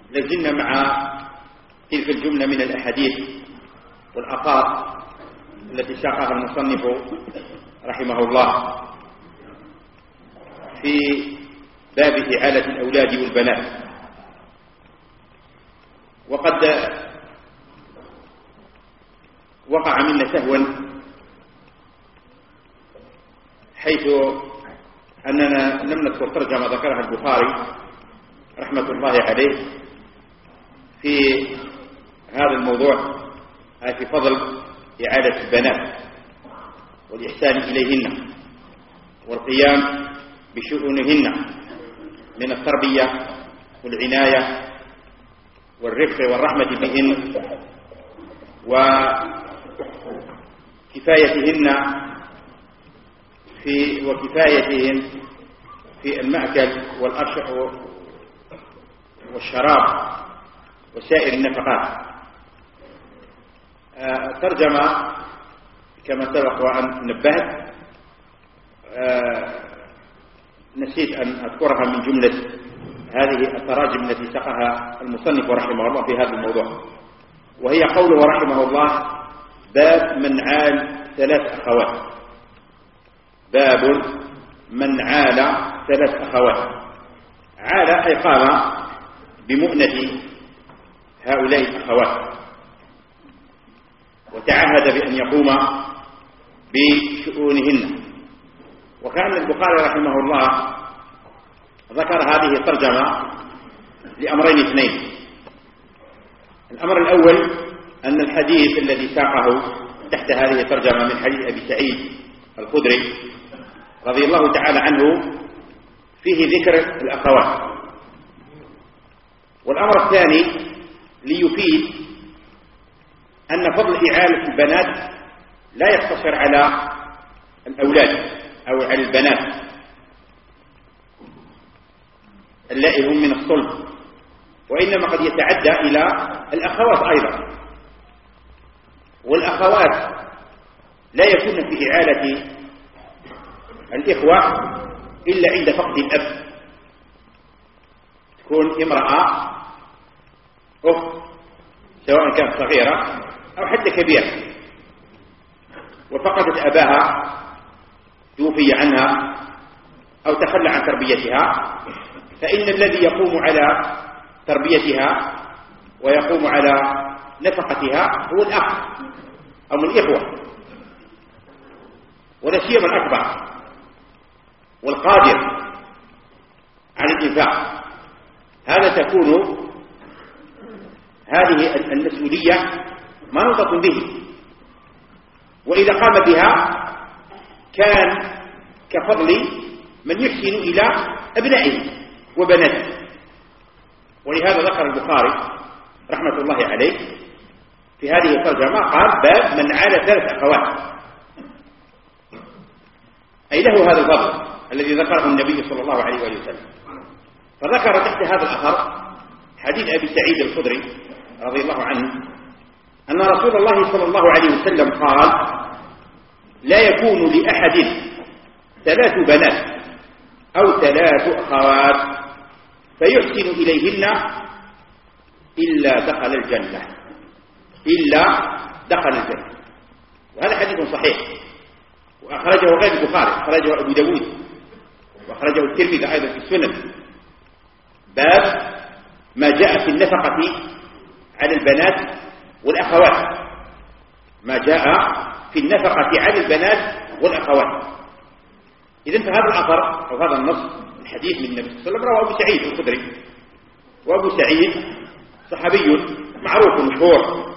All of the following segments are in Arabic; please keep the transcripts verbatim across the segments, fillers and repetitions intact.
لازلنا مع تلك الجملة من الأحاديث والآثار التي ساقها المصنف رحمه الله في باب إعالة الأولاد والبنات. وقد وقع منا سهوا حيث أننا لم نذكر ترجمة ذكرها البخاري رحمة الله عليه في هذا الموضوع، أي في فضل إعادة البنات والإحسان إليهن والقيام بشؤونهن من التربية والعناية والرفق والرحمة بهن وكفايتهن في وكفايتهن في المأكل والشراب وسائر النفقات. آه ترجمة كما سبق وأن نبهت آه نسيت أن أذكرها من جملة هذه التراجم التي سقها المصنف رحمه الله في هذا الموضوع، وهي قوله رحمه الله: باب من عال ثلاث أخوات. باب من عال ثلاث أخوات. عال أي قام بمؤنة هؤلاء الأخوات وتعهد بأن يقوم بشؤونهن. وكان البخاري رحمه الله ذكر هذه الترجمة لأمرين اثنين. الأمر الأول أن الحديث الذي ساقه تحت هذه الترجمة من حديث أبي سعيد الخدري رضي الله تعالى عنه فيه ذكر الأخوات. والأمر الثاني ليفيد أن فضل إعالة البنات لا يقتصر على الأولاد أو على البنات اللائي هم من الصلب، وإنما قد يتعدى إلى الأخوات أيضا. والأخوات لا يكون في إعالة الإخوة إلا عند فقد الأب. تكون امرأة أخت سواء كانت صغيرة أو حتى كبيرة وفقدت أباها، توفي عنها أو تخلى عن تربيتها، فإن الذي يقوم على تربيتها ويقوم على نفقتها هو الأخ أو من الإخوة، ولا سيما الأكبر والقادر على الإنفاق. هذا تكون هذه المسؤولية منوطة به، وإذا قام بها كان كفضل من يحسن إلى أبنائه وبناته. ولهذا ذكر البخاري رحمة الله عليه في هذه الترجمة قال: باب من عال ثلاث أخوات، أي له هذا الفضل الذي ذكره النبي صلى الله عليه وآله وسلم. فذكر تحت هذا الأثر حديث أبي سعيد الخدري رضي الله عنه أن رسول الله صلى الله عليه وسلم قال: لا يكون لأحد ثلاث بنات أو ثلاث أخوات فيحسن إليهن إلا دخل الجنة إلا دخل الجنة. وهذا حديث صحيح، وأخرجه غير البخاري، أخرجه أبو داود وأخرجه الترمذي أيضا في السنن. باب ما جاء في النفقة على البنات والأخوات، ما جاء في النفقة على البنات والأخوات. إذن فهذا الأثر أو هذا النص الحديث من النبي صلى الله عليه وسلم رواه أبو سعيد الخدري، وأبو سعيد صحابي معروف مشهور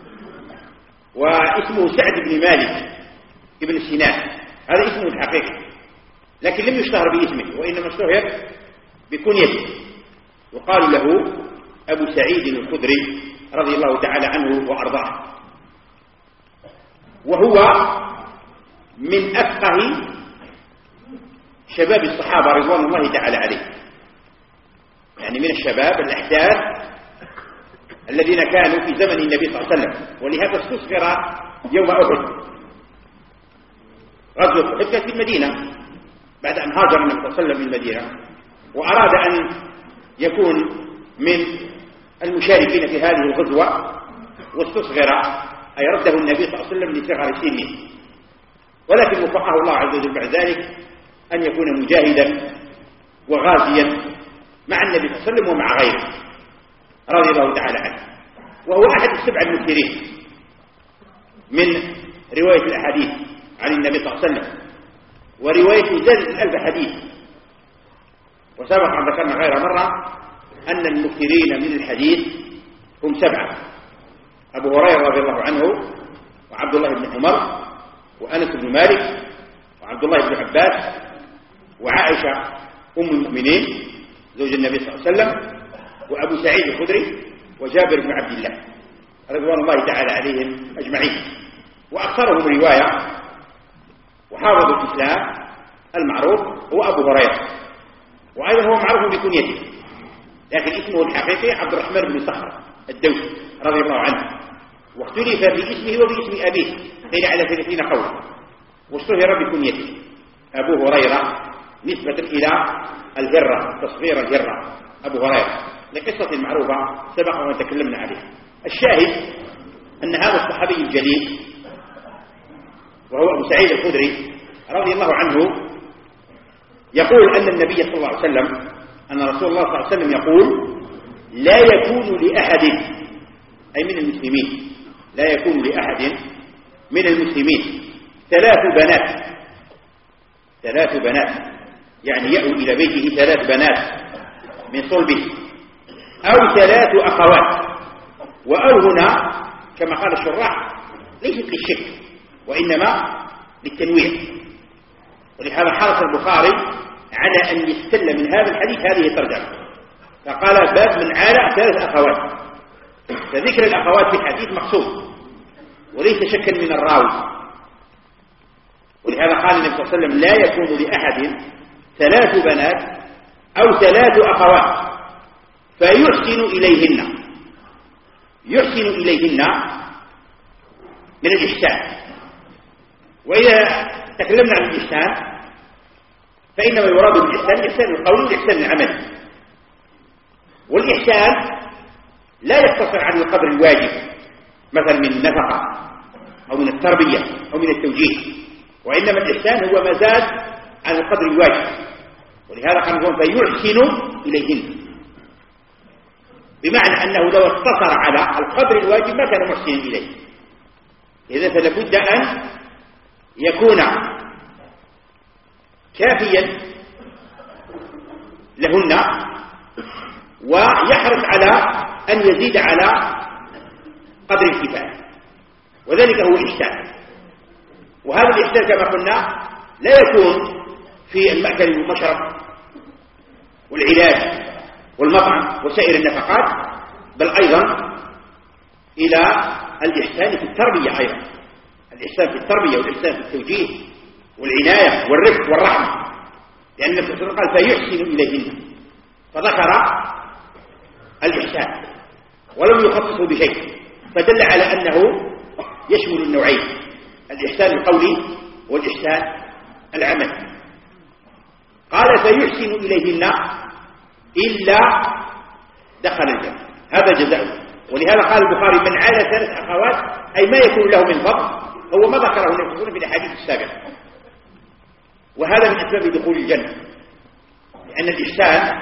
واسمه سعد بن مالك ابن سنان، هذا اسمه الحقيقي، لكن لم يشتهر باسمه وإنما اشتهر بكنيته، وقال له أبو سعيد الخدري رضي الله تعالى عنه وأرضاه. وهو من أفقه شباب الصحابة رضوان الله تعالى عليه، يعني من الشباب الأحداث الذين كانوا في زمن النبي صلى الله عليه وسلم. ولهذا استصغر يوم أحد، غزوة أحد كانت في المدينة بعد أن هاجر النبي صلى الله عليه وسلم من المدينة، وأراد أن يكون من المشاركين في هذه الغزوة، واستصغر أي رده النبي صلى الله عليه وسلم لصغر سنه، ولكن وفقه الله عز وجل بعد ذلك أن يكون مجاهدا وغازيا مع النبي صلى الله عليه وسلم ومع غيره رضي الله تعالى عنه، وهو أحد السبع المكثرين من رواية الأحاديث عن النبي صلى الله عليه وسلم، وروايته زادت الألف حديث. وسبق أن ذكرنا غير مرة أن المكثرين من الحديث هم سبعة: أبو هريرة رضي الله عنه، وعبد الله بن عمر، وأنس بن مالك، وعبد الله بن عباس، وعائشة أم المؤمنين زوج النبي صلى الله عليه وسلم، وأبو سعيد الخدري، وجابر بن عبد الله رضوان الله تعالى عليهم أجمعين. وأكثرهم رواية وحافظ الإسلام المعروف هو أبو هريرة، وأيضا هو معروف بكنيته، لكن اسمه الحقيقي عبد الرحمن بن صخر الدوسي رضي الله عنه، واختلف في اسمه وباسم أبيه قيل على ثلاثين قولا، واشتهر بكنيته أبو هريرة نسبة إلى الهرة، تصغير الهرة أبو هريرة، لقصة معروفة سبق وأن تكلمنا عليها. الشاهد أن هذا الصحابي الجليل وهو أبو سعيد الخدري رضي الله عنه يقول أن النبي صلى الله عليه وسلم أن رسول الله صلى الله عليه وسلم يقول: لا يكون لأحد، أي من المسلمين، لا يكون لأحد من المسلمين ثلاث بنات، ثلاث بنات يعني يأوي إلى بيته ثلاث بنات من صلبه، أو ثلاث أخوات. وأو هنا كما قال الشراح ليست للشك وإنما للتنويع، ولهذا حرص البخاري على أن يستل من هذا الحديث هذه الترجمة، فقال: باب من عال ثلاث أخوات. فذكر الأخوات في الحديث مقصود وليس شكا من الراوي، ولهذا قال النبي صلى الله عليه وسلم: لا يكون لأحد ثلاث بنات أو ثلاث أخوات فيحسن إليهن. يحسن إليهن من الإحسان، وإذا تكلمنا عن الإحسان فإنما يراد بالإحسان الإحسان القولي والإحسان العملي. والإحسان لا يقتصر على القدر الواجب مثلا من النفقة أو من التربية أو من التوجيه، وإنما الإحسان هو مزاد على القدر الواجب، ولهذا قال لهم: فيحسن إليهن، بمعنى أنه لو اقتصر على القدر الواجب ما كان محسنا إليه. إذا فلابد أن يكون كافيا لهن، ويحرص على أن يزيد على قدر الكفاية، وذلك هو الإحسان. وهذا الإحسان كما قلنا لا يكون في المأكل والمشرب والعلاج والمطعم وسائر النفقات، بل أيضا إلى الإحسان في التربية، أيضا الإحسان في التربية والإحسان في التوجيه والعناية والرفق والرحمة، لأن النبي صلى الله عليه وسلم قال: فيحسن إليهن، فذكر الإحسان ولم يخصصه بشيء، فدل على أنه يشمل النوعين: الإحسان القولي والإحسان العملي. قال: فيحسن إليهن إلا دخل الجنة، هذا جزاؤه. ولهذا قال البخاري: من عال ثلاث أخوات، أي ما يكون له من فضل، هو ما ذكره النبي في الأحاديث السابقة، وهذا من أسباب دخول الجنة، لأن الإحسان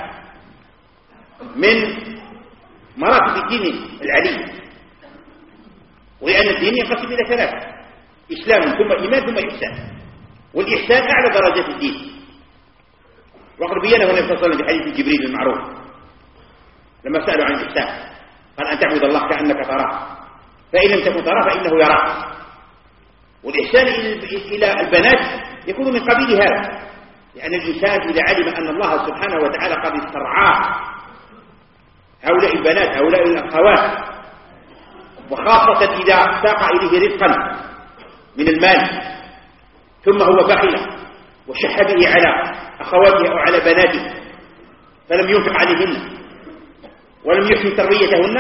من مراتب الدين العلي، ولأن الدين ينقسم إلى ثلاثة: إسلام ثم إيمان ثم إحسان، والإحسان أعلى درجات الدين. وقد بينه النبي صلى الله عليه وسلم في حديث جبريل المعروف لما سألوا عن الإحسان، قال: أن تعبد الله كأنك تراه، فإن لم تكن تراه فإنه يراك. والإحسان إلى البنات يكون من قبيل هذا، لأن الإنسان إذا علم أن الله سبحانه وتعالى قد استرعاه هؤلاء البنات هؤلاء الأخوات، وخاصة إذا ساق إليه رزقا من المال ثم هو بخل وشح به على أخواته أو على بناته فلم ينفق عليهن ولم يحسن تربيتهن،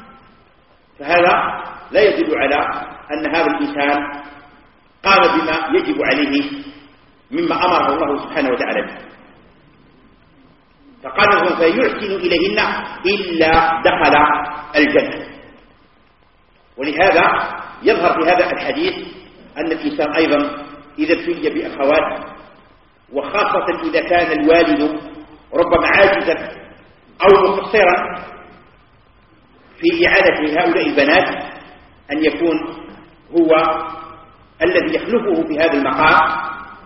فهذا لا يدل على أن هذا الإنسان قام بما يجب عليه مما أمره الله سبحانه وتعالى به. فقال فيحسن إليهن إلا دخل الجنة. ولهذا يظهر في هذا الحديث أن الإنسان أيضا إذا ابتلي بأخوات، وخاصة إذا كان الوالد ربما عاجزا أو مقصرا في إعادة هؤلاء البنات، أن يكون هو الذي يخلفه في هذا المقام،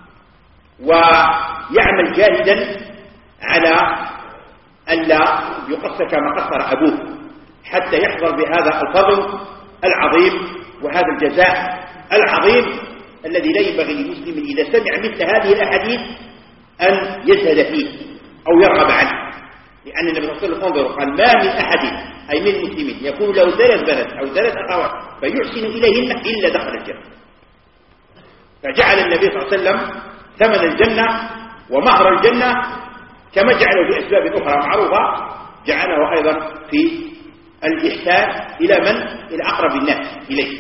ويعمل جاهدا على ألا يقصر كما قصر أبوه، حتى يحظى بهذا الفضل العظيم وهذا الجزاء العظيم الذي لا ينبغي للمسلم إذا سمع مثل هذه الأحاديث أن يزهد فيه أو يرغب عنه. لأن النبي صلى الله عليه وسلم انظروا قال ما من أحد أي من المسلمين يكون له ثلاث بنات أو ثلاث أخوات فيحسن إليهن إلا دخل الجنة. فجعل النبي صلى الله عليه وسلم ثمن الجنة ومهر الجنة كما جعله في أسباب أخرى معروفة، جعله أيضا في الإحسان إلى من؟ إلى أقرب الناس إليه.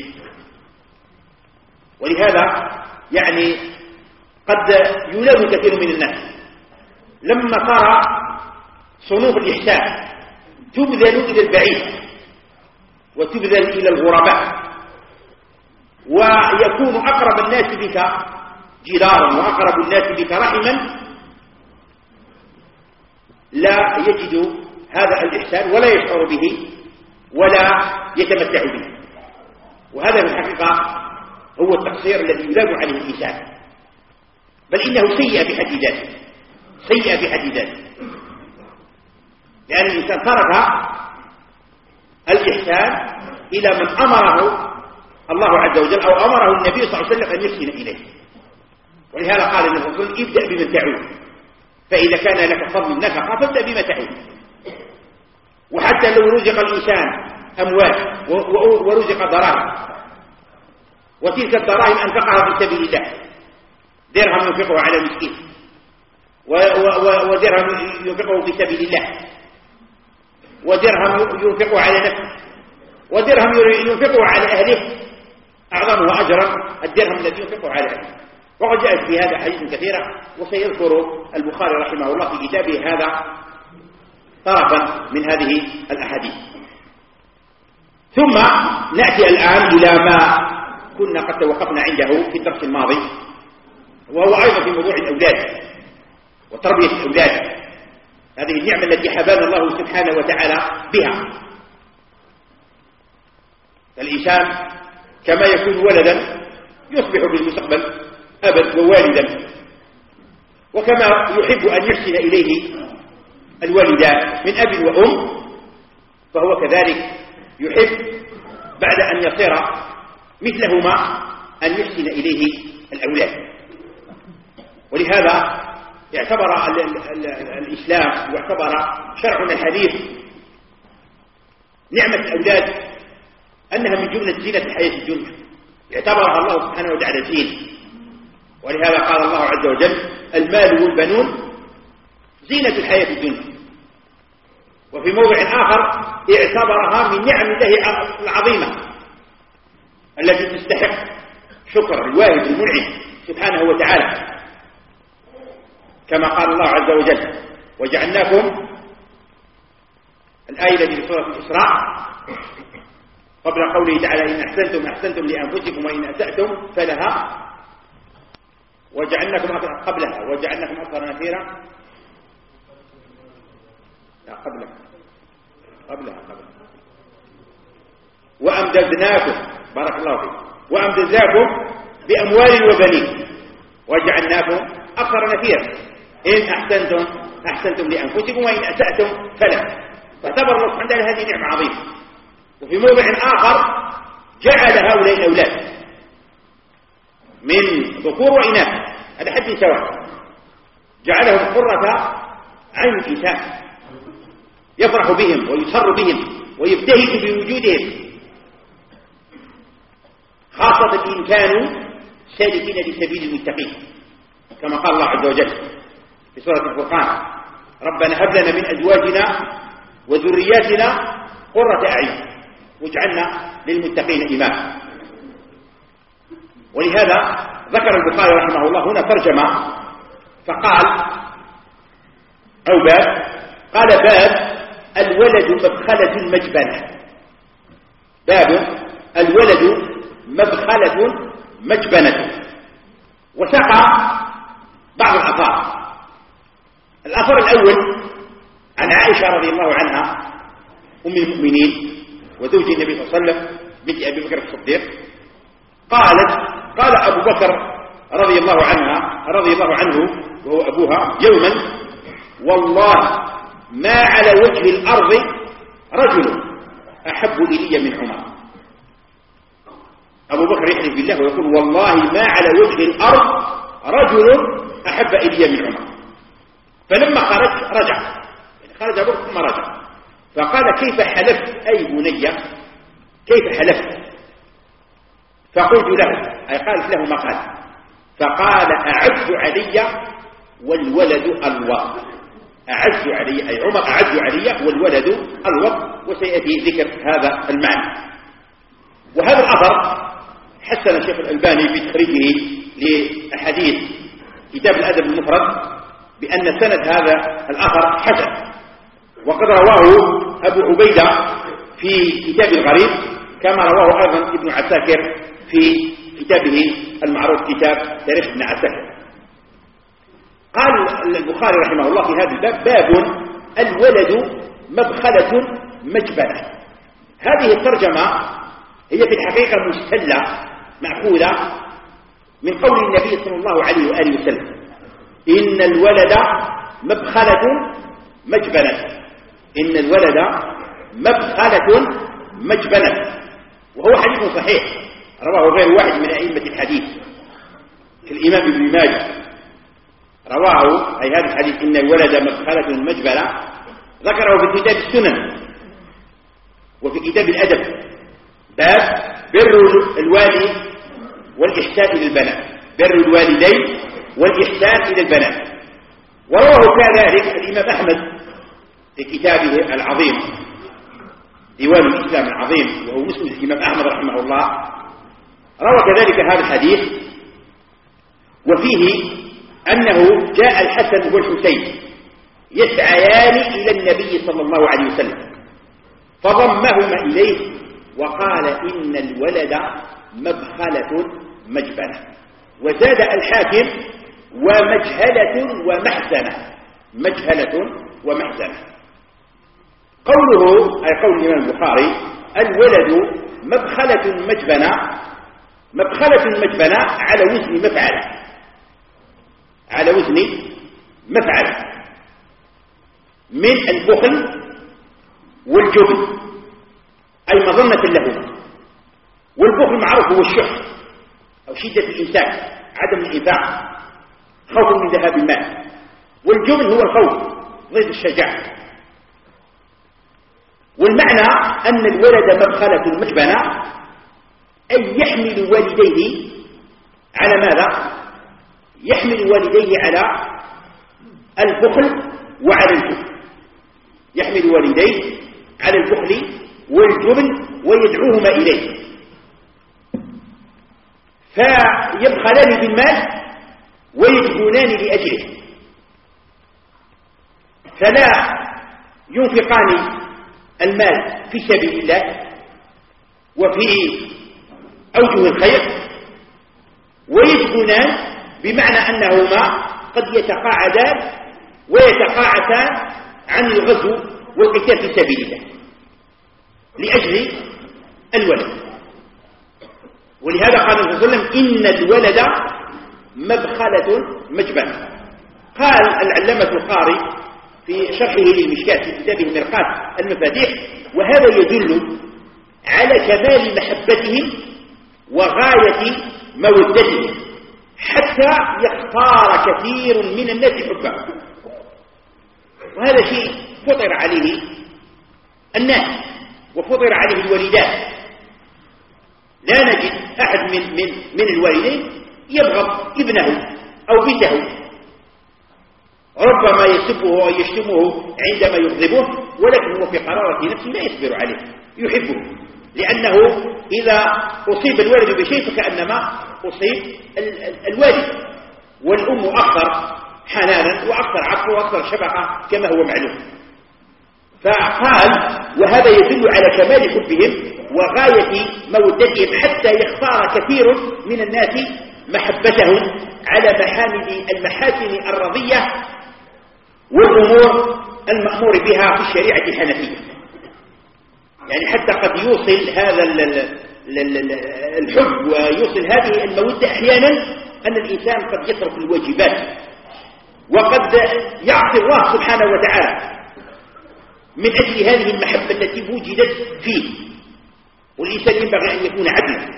ولهذا يعني قد يلام كثير من الناس لما ترى صنوف الإحسان تبذل إلى البعيد وتبذل إلى الغرباء، ويكون أقرب الناس بك جدارا وأقرب الناس بك رحما، لا يجد هذا الإحسان ولا يشعر به ولا يتمتع به. وهذا في الحقيقة هو التقصير الذي يلام عليه الإنسان، بل إنه سيء بحد ذاته، سيء بحد ذاته، لأن الإنسان ترك الإحسان إلى من أمره الله عز وجل أو أمره النبي صلى الله عليه وسلم أن يحسن إليه. ولهذا قال النبي صلى الله عليه وسلم ابدأ بمن تعود، فإذا كان لك فضل نفقة فابدأ بما تعود. وحتى لو رزق الإنسان أموال ورزق دراهم، وتلك الدراهم أنفقها في سبيل الله، درهم ينفقه على المسكين ودرهم ينفقه في سبيل الله، ودرهم ينفقه على نفسه، ودرهم ينفقه على أهله، أعظمه أجرا الدرهم الذي ينفقه على أهله. وقد جاءت في هذا حديث كثيرة، وسيذكر البخاري رحمه الله في كتابه هذا طرفا من هذه الأحاديث. ثم نأتي الآن إلى ما كنا قد توقفنا عنده في الدرس الماضي، وهو أيضا في موضوع الأولاد وتربية الأولاد، هذه النعمة التي حبانا الله سبحانه وتعالى بها. فالإنسان كما يكون ولدا يصبح في المستقبل أبا ووالدا، وكما يحب أن يحسن إليه الوالدان من أب وأم، فهو كذلك يحب بعد أن يصير مثلهما أن يحسن إليه الأولاد. ولهذا اعتبر الإسلام واعتبر شرعنا الحديث نعمة الأولاد أنها من جملة زينة الحياة الدنيا، اعتبرها الله سبحانه وتعالى زينة. ولهذا قال الله عز وجل المال والبنون زينة الحياة الدنيا. وفي موضع آخر اعتبرها من نعم الله العظيمة التي تستحق شكر الواحد المنعم سبحانه وتعالى، كما قال الله عز وجل وجعلناكم، الآية التي في سورة الإسراء قبل قوله تعالى إن أحسنتم أحسنتم لأنفسكم وإن أسأتم فلها، وجعلناكم قبلها وجعلناكم أكثر نفيرا، لا قبلها قبلها قبلها وأمددناكم، بارك الله فيكم، وأمددناكم بأموال وبنين وجعلناكم أكثر نفيرا إن أحسنتم أحسنتم لأنفسكم وإن أسأتم فلها. فاعتبر الله سبحانه وتعالى هذه نعمة عظيمة. وفي موضع آخر جعل هؤلاء الأولاد من ذكور وإناث هذا حد سواء، جعلهم قرة عين الإنسان، يفرح بهم ويسر بهم ويبتهج بوجودهم، خاصة إن كانوا سالكين لسبيل المتقين، كما قال الله عز وجل في سورة الفرقان ربنا هب لنا من أزواجنا وذرياتنا قرة أعين واجعلنا للمتقين إماما. ولهذا ذكر البخاري رحمه الله هنا ترجمة فقال أو باب قال باب الولد مبخلة مجبنة. باب الولد مبخلة مجبنة. وساق بعض الآثار. الأثر الأول عن عائشة رضي الله عنها أم المؤمنين وزوج النبي صلى الله عليه وسلم بنت أبي بكر الصديق قالت قال أبو بكر رضي الله عنها رضي الله عنه وهو أبوها يوما والله ما على وجه الأرض رجل أحب إلي من عمر. أبو بكر يحلف بالله ويقول والله ما على وجه الأرض رجل أحب إلي من عمر. فلما خرج رجع خرج أبو بكر ثم رجع فقال كيف حلفت أي بني كيف حلفت؟ فقلت له أي قالت له ما قال فقال أعز علي والولد الوط. أعز علي أي عمر أعز علي والولد الوط. وسيأتي ذكر هذا المعنى. وهذا الأثر حسن الشيخ الألباني في تخريجه لأحاديث كتاب الأدب المفرد بأن سند هذا الأثر حسن. وقد رواه أبو عبيدة في كتاب الغريب كما رواه أيضا ابن عساكر في كتابه المعروف كتاب تاريخ ابن عساكر. قال البخاري رحمه الله في هذا الباب باب الولد مبخلة مجبنة. هذه الترجمة هي في الحقيقة مستلة مأخوذة من قول النبي صلى الله عليه وآله وسلم إن الولد مبخلة مجبنة. إن الولد مبخلة مجبنة. وهو حديث صحيح رواه غير واحد من أئمة الحديث كالإمام ابن ماجه رواه أي هذا الحديث إن الولد مبخلة مجبنة ذكره في كتاب السنن وفي كتاب الأدب باب بر الوالي والإحسان إلى البنات. بر الوالدين والإحسان إلى البنات. ورواه كذلك الإمام أحمد في كتابه العظيم ديوان الإسلام العظيم وهو مسند الإمام أحمد رحمه الله روى كذلك هذا الحديث وفيه أنه جاء الحسن والحسين يسعيان إلى النبي صلى الله عليه وسلم فضمهما إليه وقال إن الولد مبخلة مجبنة. وزاد الحاكم ومجهلة ومحزنة. مجهلة ومحزنة. قوله أي قول الإمام البخاري الولد مبخلة مجبنة. مبخلة مجبنة على وزن مفعل على وزن مفعل من البخل والجبن أي مظنة لهما. والبخل معروف هو الشح أو شدة الإمساك عدم الإنفاق خوف من ذهاب المال. والجبن هو الخوف ضد الشجاعة. والمعنى أن الولد مبخلة مجبنة أي يحمل والديه على ماذا؟ يحمل والديه على البخل وعلى الجبن. يحمل والديه على البخل والجبن ويدعوهما إليه فيبخلان بالمال ويجبنان لأجله فلا ينفقان المال في سبيل الله وفي أوجه الخير ويجبنان بمعنى أنهما قد يتقاعدان ويتقاعسان عن الغزو والقتال في سبيل الله لأجل الولد. ولهذا قال النبي صلى الله عليه وسلم إن الولد مبخلة مجبنة. قال العلامة القاري في شرحه للمشكاة في كتابه مرقات المفاتيح وهذا يدل على كمال محبتهم وغاية مودتهم حتى يختار كثير من الناس حبه. وهذا شيء فطر عليه الناس وفطر عليه الوالدات. لا نجد أحد من, من, من الوالدين يبغض ابنه أو بنته ربما يسبه أو يشتمه عندما يغضبه ولكن هو في قرارة نفسه لا يصبر عليه يحبه لأنه إذا أصيب الولد بشيء فكأنما أصيب الوالد. والأم أكثر حنانا وأكثر عطف وأكثر شفقة كما هو معلوم. فقال وهذا يدل على كمال حبهم وغاية مودتهم حتى يختار كثير من الناس محبتهم على محامد المحاسن الرضية والأمور المأمور بها في الشريعة الحنفية. يعني حتى قد يوصل هذا الحب ويوصل هذه المودة أحيانا أن الإنسان قد يترك الواجبات وقد يعصي الله سبحانه وتعالى من أجل هذه المحبة التي وجدت فيه. والإنسان ينبغي أن يكون عدلا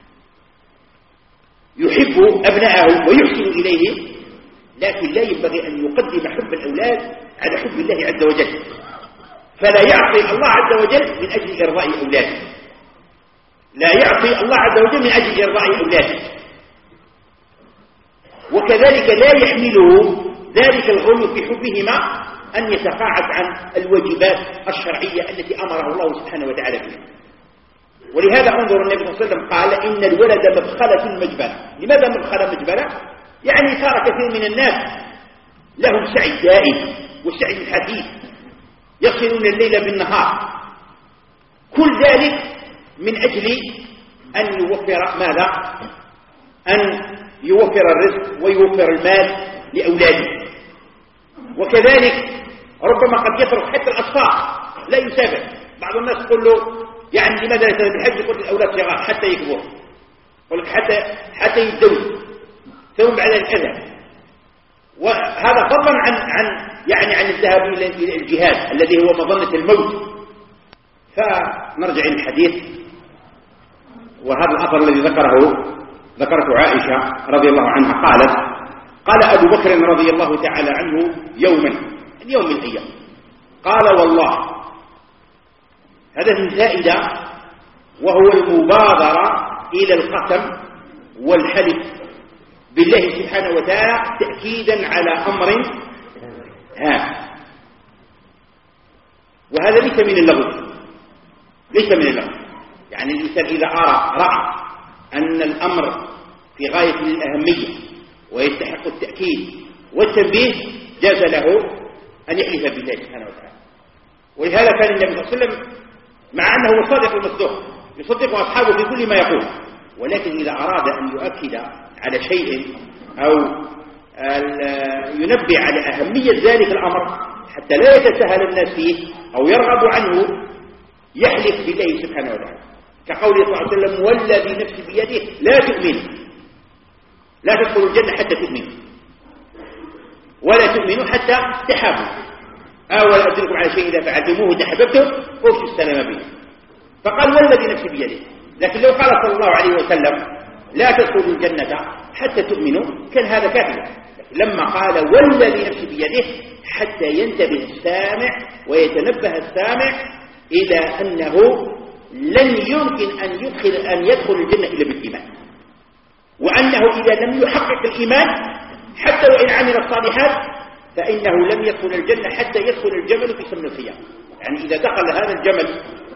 يحب أبنائه ويحسن إليهم، لكن لا ينبغي أن يقدم حب الأولاد على حب الله عز وجل، فلا يعصي الله عز وجل من أجل إرضاء أولاده، لا يعصي الله عز وجل من أجل إرضاء أولاده. وكذلك لا يحمله ذلك الغلو في حبهما أن يتقاعد عن الواجبات الشرعية التي أمره الله سبحانه وتعالى بها. ولهذا انظر النبي صلى الله عليه وسلم قال إن الولد مبخلة مجبلة. لماذا مبخلة مجبلة؟ يعني صار كثير من الناس لهم سعي دائم والسعي الحثيث يصلون الليل بالنهار، كل ذلك من أجل أن يوفر ماذا؟ أن يوفر الرزق ويوفر المال لأولاده. وكذلك ربما قد يترك حتى الأطفال لا يسافر. بعض الناس يقول له يعني لماذا لا تذهب الحج؟ يقول الأولاد صغار حتى يكبروا، يقول لك حتى حتى يتزوجوا ثم بعد الأذى. وهذا فضلا عن عن يعني عن الذهاب إلى الجهاد الذي هو مظنة الموت. فنرجع إلى الحديث. وهذا الأثر الذي ذكره ذكرته عائشة رضي الله عنها قالت قال أبو بكر رضي الله تعالى عنه يوما اليوم من الأيام قال والله، هذا من زائدة وهو المبادرة إلى القسم والحلف بالله سبحانه وتعالى تأكيدا على أمر هام. وهذا ليس من اللغو، ليس من اللغو. يعني الإنسان إذا أرى رأى أن الأمر في غاية الأهمية ويستحق التأكيد والتنبيه جاز له أن يحلف بالله سبحانه وتعالى. ولهذا كان النبي صلى الله عليه وسلم مع أنه صادق المصدوق يصدق أصحابه في كل ما يقول، ولكن إذا أراد أن يؤكد على شيء أو ينبه على أهمية ذلك الأمر حتى لا يتساهل الناس فيه أو يرغب عنه يحلف بالله سبحانه وتعالى، كقوله صلى الله عليه وسلم والذي نفسي بيده لا تؤمن لا تدخلوا الجنة حتى تؤمنوا ولا تؤمنوا حتى تحابوا، أولا أدلكم على شيء إذا فعلتموه تحببتم أفشوا السلام به. فقال والذي نفسي بيده. لكن لو قال صلى الله عليه وسلم لا تدخلوا الجنة حتى تؤمنوا كان هذا كافيا. لما قال والذي نفسي بيده حتى ينتبه السامع ويتنبه السامع إلى أنه لن يمكن أن يدخل أن يدخل الجنة إلا بالإيمان، وأنه إذا لم يحقق الإيمان حتى وإن عمل الصالحات فإنه لم يدخل الجنة حتى يدخل الجمل في سم الخيام. يعني إذا دخل هذا الجمل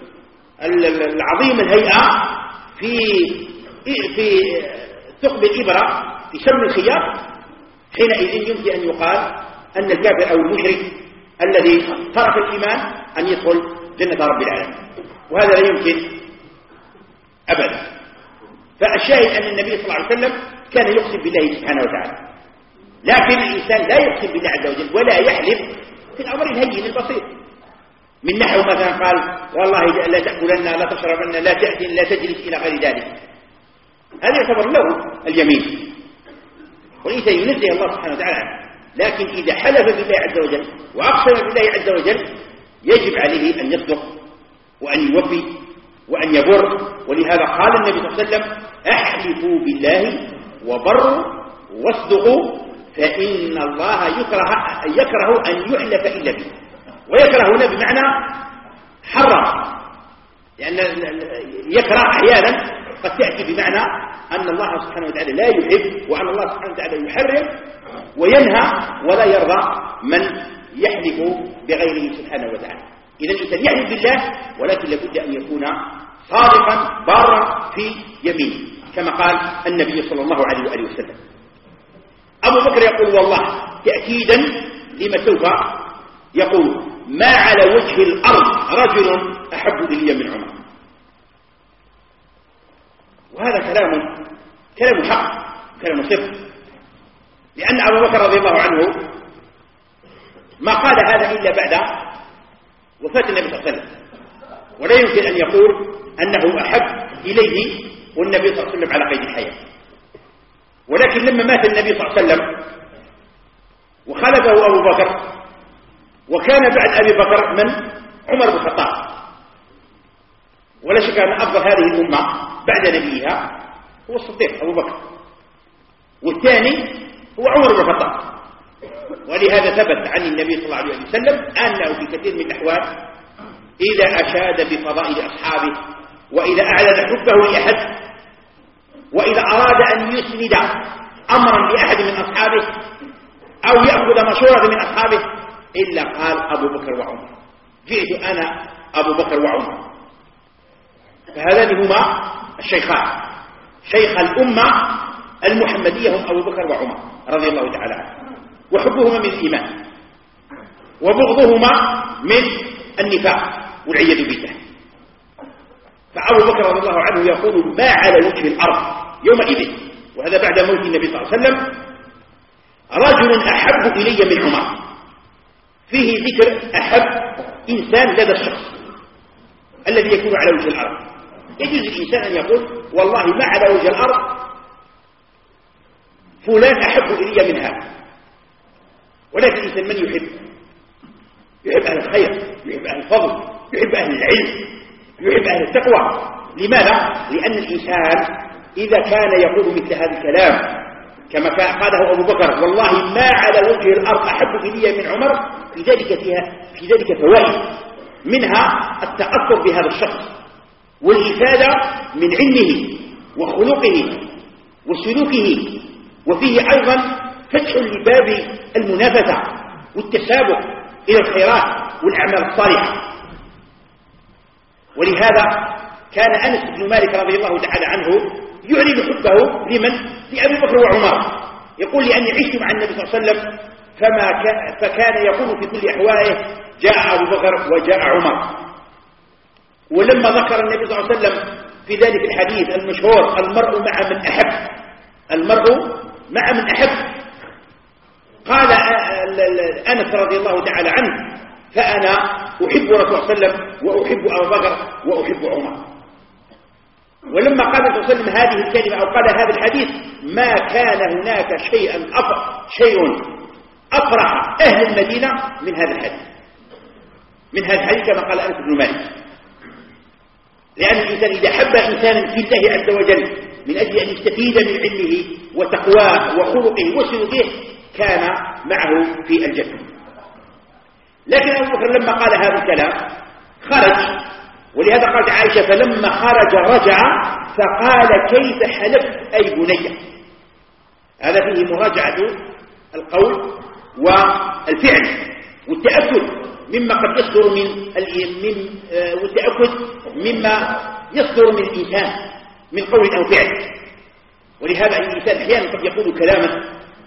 العظيم الهيئة في في ثقب الإبرة في سم الخيام حينئذ يمكن أن يقال أن الكافر أو المشرك الذي ترك الإيمان أن يدخل جنة رب العالمين، وهذا لا يمكن أبدا. فالشاهد أن النبي صلى الله عليه وسلم كان يقسم بالله سبحانه وتعالى، لكن الإنسان لا يقسم بالله عز وجل ولا يحلف في الأمر الهين البسيط، من نحو مثلا قال والله لا تأكلن لا تشربن لا تأتين لا تجلس إلى غير ذلك، هذا يعتبر له اليمين والإنسان ينزه الله سبحانه وتعالى عنه. لكن إذا حلف بالله عز وجل وأقسم بالله عز وجل يجب عليه أن يصدق وأن يوفي وأن يبر. ولهذا قال النبي صلى الله عليه وسلم أحلفوا بالله وبروا واصدقوا فإن الله يكره, يكره أن يحلف إلا به. ويكره هنا بمعنى حرم، لأن يكره أحيانا قد تأتي بمعنى أن الله سبحانه وتعالى لا يحب وأن الله سبحانه وتعالى يحرم وينهى ولا يرضى من يحلف بغيره سبحانه وتعالى. إذا الإنسان يحلف بالله ولكن لابد أن يكون صادقا بارا في يمينه كما قال النبي صلى الله عليه وآله وسلم. أبو بكر يقول والله تأكيدا لما سوف يقول ما على وجه الأرض رجل أحب إلي من عمر. وهذا كلام كلام حق، كلام صدق، لأن أبو بكر رضي الله عنه ما قال هذا إلا بعد وفاة النبي صلى الله عليه وسلم، ولا يمكن أن يقول أنه أحب إليه والنبي صلى الله عليه وسلم على قيد الحياة. ولكن لما مات النبي صلى الله عليه وسلم وخلفه أبو بكر، وكان بعد أبي بكر من عمر بن الخطاب، ولا شك أن أفضل هذه الأمة بعد نبيها هو الصديق أبو بكر، والثاني هو عمر بن الخطاب. ولهذا ثبت عن النبي صلى الله عليه وسلم أنه في كثير من الأحوال إذا أشاد بفضائل أصحابه، وإذا أعلن حبه لأحد، وإذا أراد أن يسند أمرا لأحد من أصحابه أو يأخذ مشورة من أصحابه إلا قال أبو بكر وعمر، جئت أنا أبو بكر وعمر. فهذان هما الشيخان، شيخ الأمة المحمدية هم أبو بكر وعمر رضي الله تعالى عنه، وحبهما من الإيمان وبغضهما من النفاق والعياذ بالله. فأبو بكر رضي الله عنه يقول ما على وجه الأرض يومئذ، وهذا بعد موت النبي صلى الله عليه وسلم، رجل أحب إلي من عمر. فيه ذكر أحب إنسان لدى الشخص الذي يكون على وجه الأرض. يجوز الإنسان أن يقول والله ما على وجه الأرض فلان أحب إلي من هذا، ولكن الإنسان من يحب؟ يحب أهل الخير، يحب أهل الفضل، يحب أهل العلم، يحب أهل التقوى. لماذا؟ لأن الإنسان إذا كان يقول مثل هذا الكلام كما قاله أبو بكر والله ما على وجه الأرض أحب إلي من عمر، في ذلك فيها في ذلك فوائد، منها التأثر بهذا الشخص والإفادة من علمه وخلقه وسلوكه، وفيه أيضا فتح لباب المنافسة والتسابق إلى الخيرات والأعمال الصالحة. ولهذا كان أنس بن مالك رضي الله تعالى عنه يعلن حبه لمن؟ لأبي بكر وعمر. يقول لأني عشت مع النبي صلى الله عليه وسلم فما كان فكان يقول في كل أحواله جاء أبو بكر وجاء عمر. ولما ذكر النبي صلى الله عليه وسلم في ذلك الحديث المشهور المرء مع من أحب، المرء مع من أحب، قال أنس رضي الله تعالى عنه فأنا أحب رسول الله صلى الله عليه وسلم وأحب أبو بكر وأحب عمر. ولما قال صلى الله عليه وسلم هذه الكلمة أو قال هذا الحديث ما كان هناك شيئا أفرح شيء أفرح أهل المدينة من هذا الحديث، من هذا الحديث كما قال أنس بن مالك. لأن الإنسان إذا حب إنسانا في الله عز وجل من أجل أن يستفيد من علمه وتقواه وخلقه وسلوكه كان معه في الجنة. لكن أبو بكر لما قال هذا الكلام خرج، ولهذا قالت عائشة فلما خرج رجع فقال كيف حلفت أي بني. هذا فيه مراجعة القول والفعل والتأكد مما قد يصدر من من والتأكد مما يصدر من الإنسان من قول أو فعل. ولهذا الإنسان أحيانا قد يقول كلاما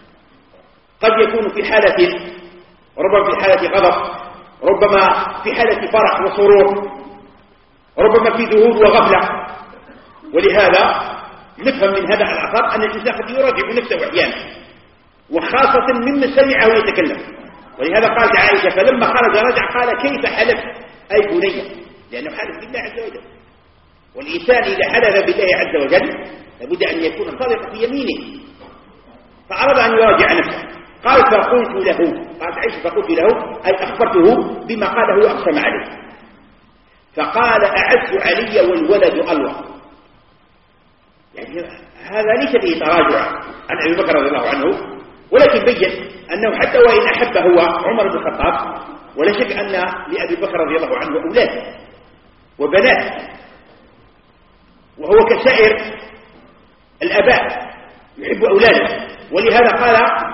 قد يكون في حالة، ربما في حالة غضب، ربما في حالة فرح وسرور، ربما في ذهول وغفلة. ولهذا نفهم من هذا الأثر أن الإنسان قد يراجع نفسه أحيانا، وخاصة ممن سمعه يتكلم. ولهذا قالت عائشة فلما خرج رجع قال كيف حلف أي بني، لأنه حلف بالله عز وجل. والإنسان إذا حلف بالله عز وجل لابد أن يكون صادقا في يمينه. فأراد أن يراجع نفسه قال فقلت له، قالت عائشة فقلت له أي أخبرته بما قاله وأقسم عليه. فقال أعز علي والولد ألوى. يعني هذا ليس به تراجع عن أبي بكر رضي الله عنه، ولكن بين أنه حتى وإن أحب هو عمر بن الخطاب ولا شك أن لأبي بكر رضي الله عنه أولاد وبنات، وهو كسائر الآباء يحب أولاده. ولهذا قال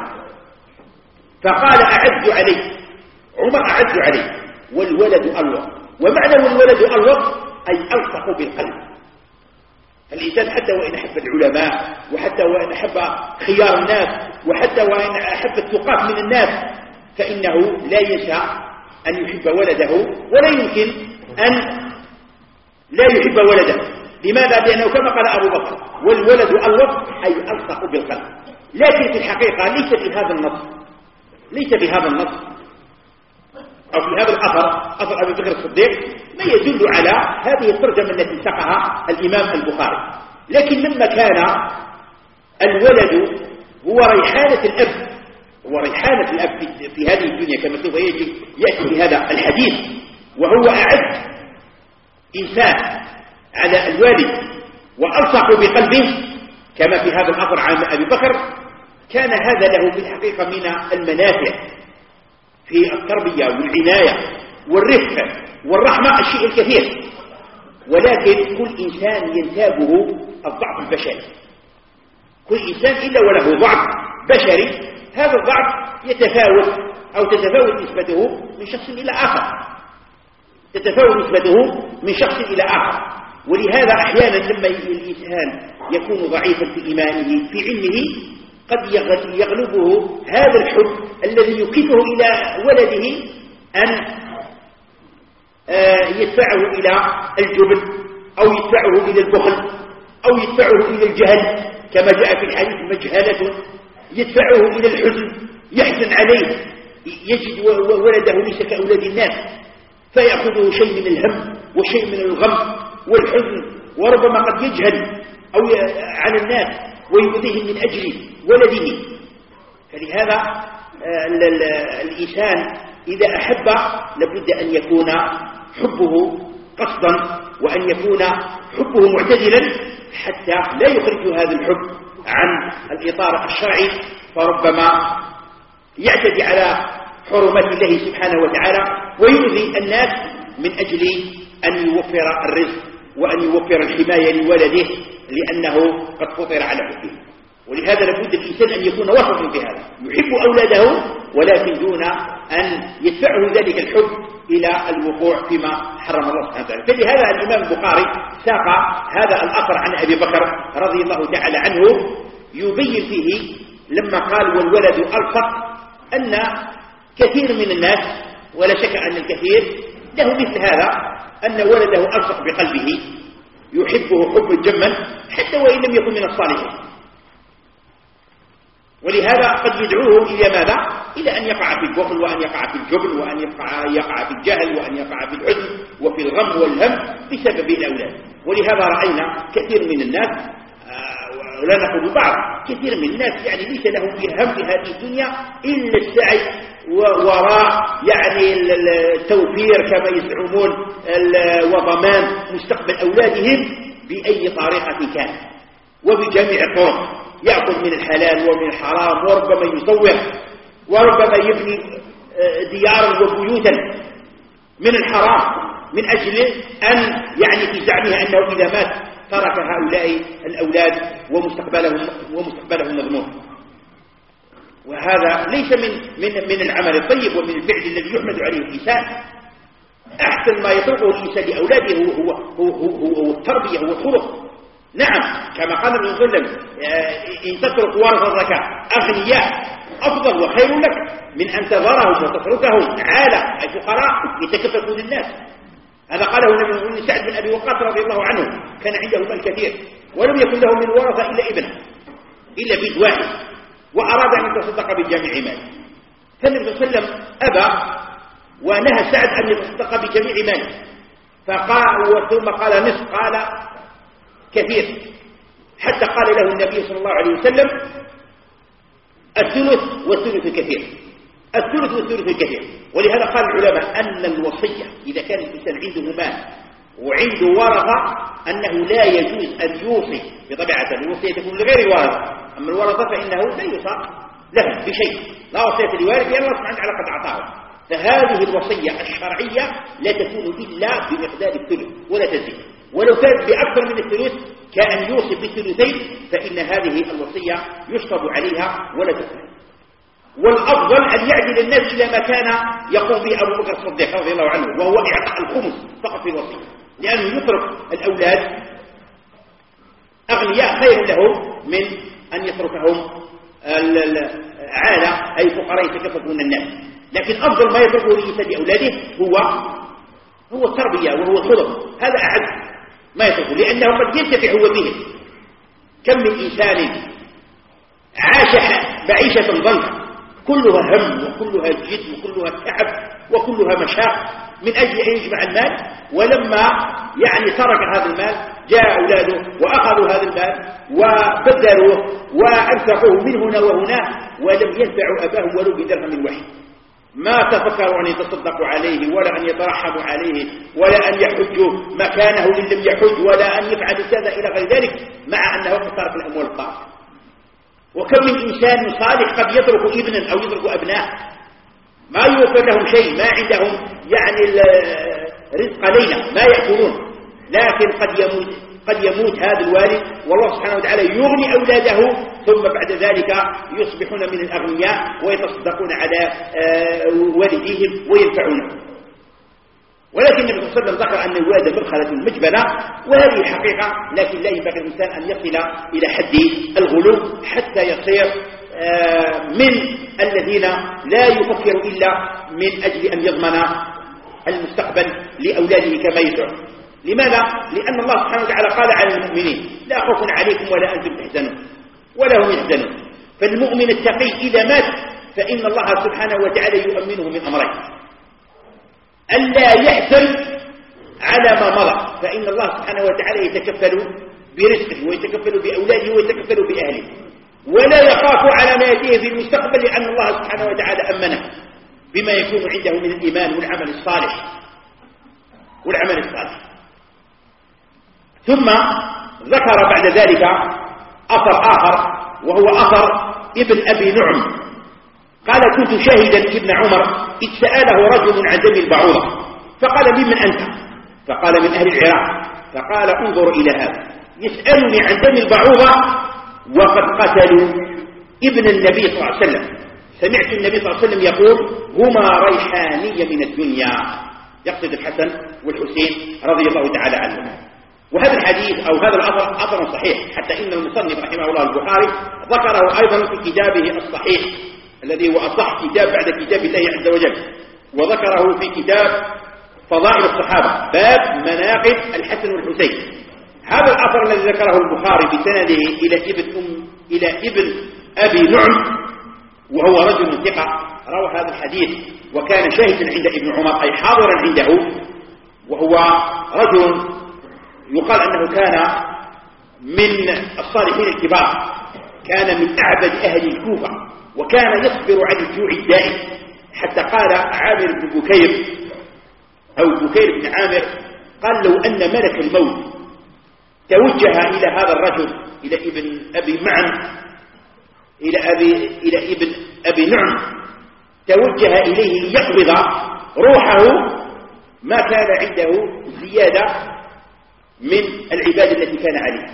فقال أعز علي، عمر أعز علي والولد ألوى. ومعنى والولد ألوى أي ألصق بالقلب. الإنسان حتى وإن أحب العلماء وحتى وإن أحب خيار الناس وحتى وإن أحب الثقات من الناس فإنه لا ينسى أن يحب ولده ولا يمكن أن لا يحب ولده. لماذا؟ لأنه كما قال أبو بكر والولد الوصف أي ألصق بالقلب، لكن في الحقيقة ليس في هذا النص ليس في هذا النص أو في هذا الأثر أثر أبي بكر الصديق ما يدل على هذه الترجمة التي ساقها الإمام البخاري. لكن لما كان الولد هو ريحانة الأب هو ريحانة الأب في هذه الدنيا كما سوف يجي يأتي في هذا الحديث، وهو أعز إنسان على الوالد وألصق بقلبه كما في هذا الأثر عن أبي بكر، كان هذا له في الحقيقة من المنافع في التربية والعناية والرفق والرحمة الشيء الكثير. ولكن كل إنسان ينتابه الضعف البشري، كل إنسان إلا وله ضعف بشري، هذا الضعف يتفاوت أو تتفاوت نسبته من شخص إلى آخر تتفاوت نسبته من شخص إلى آخر. ولهذا أحيانا لما الإنسان يكون ضعيفا في إيمانه في علمه قد يغلبه هذا الحب الذي يكفه إلى ولده أن يدفعه إلى الجبن أو يدفعه إلى البخل أو يدفعه إلى الجهل كما جاء في الحديث مجهلة، يدفعه إلى الحزن، يحزن عليه، يجد ولده ليس كأولاد الناس فيأخذه شيء من الهم وشيء من الغم والحزن، وربما قد يجهل أو على الناس ويؤذيهم من أجل ولده. فلهذا الإنسان إذا أحب لابد أن يكون حبه قصدا وأن يكون حبه معتدلا حتى لا يخرج هذا الحب عن الإطار الشرعي، فربما يعتدي على حرمات الله سبحانه وتعالى ويؤذي الناس من أجل أن يوفر الرزق وأن يوفر الحماية لولده لأنه قد فطر على حبه. ولهذا لابد الإنسان أن يكون وسطا في هذا، يحب أولاده ولكن دون أن يدفعه ذلك الحب إلى الوقوع فيما حرم الله سبحانه وتعالى. فلهذا الإمام البخاري ساق هذا الأثر عن أبي بكر رضي الله تعالى عنه يبين فيه لما قال والولد ألصق أن كثير من الناس ولا شك أن الكثير له مثل هذا، أن ولده ألصق بقلبه يحبه حب جما حتى وإن لم يكن من الصالحين. ولهذا قد يدعوه إلى ماذا؟ إلى أن يقع في البخل وأن يقع في الجبن وأن يقع, يقع في الجهل وأن يقع في الحزن وفي الغم والهم بسبب الأولاد. ولهذا رأينا كثير من الناس ولا نقول بعض كثير من الناس يعني ليس لهم هم في هذه الدنيا إلا السعي وراء يعني التوفير كما يزعمون وضمان مستقبل أولادهم بأي طريقة كان وبجميع الطرق، يأكل من الحلال ومن الحرام وربما يصور وربما يبني ديارا وبيوتا من الحرام من أجل أن يعني في زعمها أنه إذا مات ترك هؤلاء الأولاد ومستقبلهم ومستقبلهم مضمون. وهذا ليس من من من العمل الطيب ومن الفعل الذي يحمد عليه الإنسان. أحسن ما يطلقه الإنسان لأولاده هو هو هو, هو التربية هو الخلق. نعم كما قال النبي صلى الله عليه وسلم إن تترك ورثتك أغنياء أفضل وخير لك من أن تذرهم وتتركهم عالة أي فقراء يتكففون الناس. هذا قاله النبي سعد بن أبي وقاص رضي الله عنه، كان عنده مال كثير ولم يكن له من ورثة إلا ابنه إلا بيت واحد وأراد أن يتصدق بجميع ماله، فالنبي صلى الله عليه وسلم أبى ونهى سعد أن يتصدق بجميع ماله، فقال ثم قال نصف قال كثير، حتى قال له النبي صلى الله عليه وسلم الثلث والثلث كثير الثلث والثلث الكثير. ولهذا قال العلماء أن الوصية إذا كان الإنسان عنده مال وعنده ورثة أنه لا يجوز أن يوصي بطبيعة الوصية تكون لغير الورثة، أما الورثة فإنه لا يوصى لهم بشيء، لا وصية لوارث لأن الله سبحانه وتعالى قد أعطاهم. فهذه الوصية الشرعية لا تكون إلا بمقدار الثلث ولا تزيد، ولو كانت بأكثر من الثلث كأن يوصي بالثلثين فإن هذه الوصية يشطب عليها ولا تكون. والأفضل أن يعدل الناس إلى ما كان يقوم به أبو بكر الصديق رضي الله عنه، وهو إعطاء الخمس فقط في الوصية، لأنه يترك الأولاد أغنياء خير لهم من أن يتركهم عالة أي فقراء يتكففون الناس، لكن أفضل ما يتركه لإنسان أولاده هو هو التربية وهو الخلق، هذا أعز ما يتركه، لأنه قد ينتفع هو به. كم من إنسان عاش معيشة ضنكا كلها هم وكلها جد وكلها تعب وكلها مشاق من أجل أن يجمع المال، ولما يعني ترك هذا المال جاء أولاده وأخذوا هذا المال وبذلوه وأنفقوه من هنا وهنا ولم ينفعوا أباهم ولو بدرهم واحد، ما تفكروا أن يتصدقوا عليه ولا أن يترحموا عليه ولا أن يحجوا مكانه إن لم يحج ولا أن يفعلوا كذا إلى غير ذلك، مع أنه قصر في الأموال الطاهرة. وكم من إنسان صالح قد يترك ابنا أو يترك أبناء ما يوفر لهم شيء، ما عندهم يعني رزق ليلة ما يأكلون، لكن قد يموت قد يموت هذا الوالد والله سبحانه وتعالى يغني أولاده، ثم بعد ذلك يصبحون من الأغنياء ويتصدقون على والديهم وينفعونه. ولكن النبي صلى الله عليه وسلم ذكر أن الولادة مرحلة مجبلة، وهذه حقيقة، لكن لا ينبغي الإنسان أن يصل إلى حد الغلو حتى يصير من الذين لا يفكر إلا من أجل أن يضمن المستقبل لأولاده كما يدعو. لماذا؟ لأن الله سبحانه وتعالى قال على المؤمنين لا خوف عليكم ولا أنتم تحزنون ولا هم يحزنون. فالمؤمن التقي إذا مات فإن الله سبحانه وتعالى يؤمنه من أمرين: ألا يحزن على ما مضى، فإن الله سبحانه وتعالى يتكفل برزقه ويتكفل بأولاده ويتكفل بأهله، ولا يخاف على ما يأتيه في المستقبل لأن الله سبحانه وتعالى أمنه بما يكون عنده من الإيمان والعمل الصالح والعمل الصالح. ثم ذكر بعد ذلك أثر آخر وهو أثر ابن أبي نعم قال: كنت شاهدا ابن عمر إذ سأله رجل عن دم البعوضة فقال: ممن أنت؟ فقال: من أهل العراق. فقال: انظر إلى هذا، يسألني عن دم البعوضة وقد قتلوا ابن النبي صلى الله عليه وسلم. سمعت النبي صلى الله عليه وسلم يقول: هما ريحانية من الدنيا، يقصد الحسن والحسين رضي الله تعالى عنهما. وهذا الحديث أو هذا الأثر أثر صحيح، حتى إن المصنف رحمه الله البخاري ذكره أيضا في كتابه الصحيح الذي هو أصح كتاب بعد كتاب الله عز وجل، وذكره في كتاب فضائل الصحابة باب مناقب الحسن والحسين. هذا الأثر الذي ذكره البخاري بسنده إلى ابن أم إلى ابن أبي نعم وهو رجل ثقة روى هذا الحديث وكان شاهدا عند ابن عمر أي حاضرا عنده، وهو رجل يقال أنه كان من الصالحين الكبار، كان من أعبد أهل الكوفة وكان يصبر عن الجوع الدائم، حتى قال عامر بن بكير أو بكير بن عامر قال: لو أن ملك الموت توجه إلى هذا الرجل إلى ابن أبي معن إلى أبي إلى ابن أبي نعم توجه إليه ليقبض روحه ما كان عنده زيادة من العبادة التي كان عليها،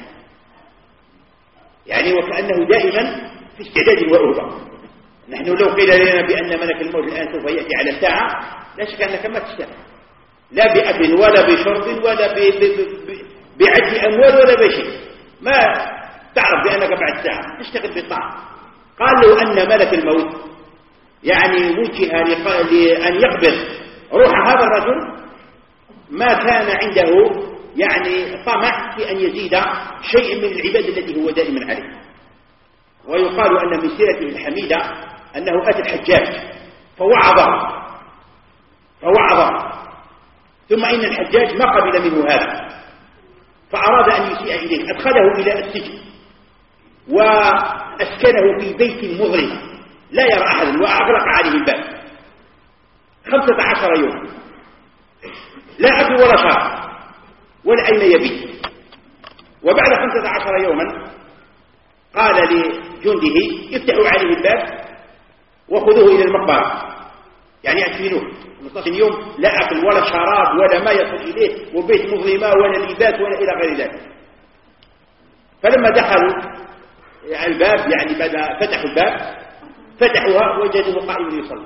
يعني وكأنه دائما في استعداد وأهبة. نحن لو قيل لنا بأن ملك الموت الآن سوف يأتي على الساعة لا شك أنك ما تشتغل لا بأكل ولا بشرب ولا بعد أموال ولا بشيء، ما تعرف بأنك بعد ساعة تشتغل بالطاعة. قال: لو أن ملك الموت يعني وجه لأن يقبض روح هذا الرجل ما كان عنده يعني طمع في أن يزيد شيء من العبادة التي هو دائما عليه. ويقال أن من سيرته الحميدة أنه أتى الحجاج فوعظه فوعظه ثم إن الحجاج ما قبل منه هذا فأراد أن يسيء إليه، أدخله إلى السجن وأسكنه في بيت مظلم لا يرى أحدا وأغلق عليه الباب خمسة عشر يوم، لا أكل ولا شرب ولا أين يبيت. وبعد خمسة عشر يوما قال لجنده: افتحوا عليه الباب وخذوه إلى المقبرة، يعني أكفنوه. خمسة يوم لا أكل ولا شراب ولا ما يصل إليه وبيت مظلمة ولا لباس ولا إلى غير ذلك. فلما دخلوا الباب يعني بدأ فتحوا الباب فتحوها وجدوه قائم يصلي.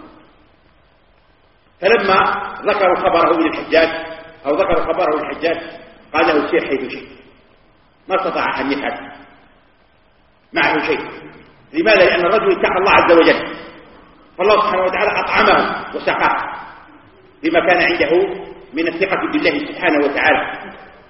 فلما ذكروا خبره إلى الحجاج أو ذكروا خبره للحجاج قال له: سير حيث شيء. ما استطاع أن يفعل معه شيء، لماذا؟ لأن الرجل اتقى الله عز وجل، فالله سبحانه وتعالى أطعمه وسقاه بما كان عنده من الثقة بالله سبحانه وتعالى،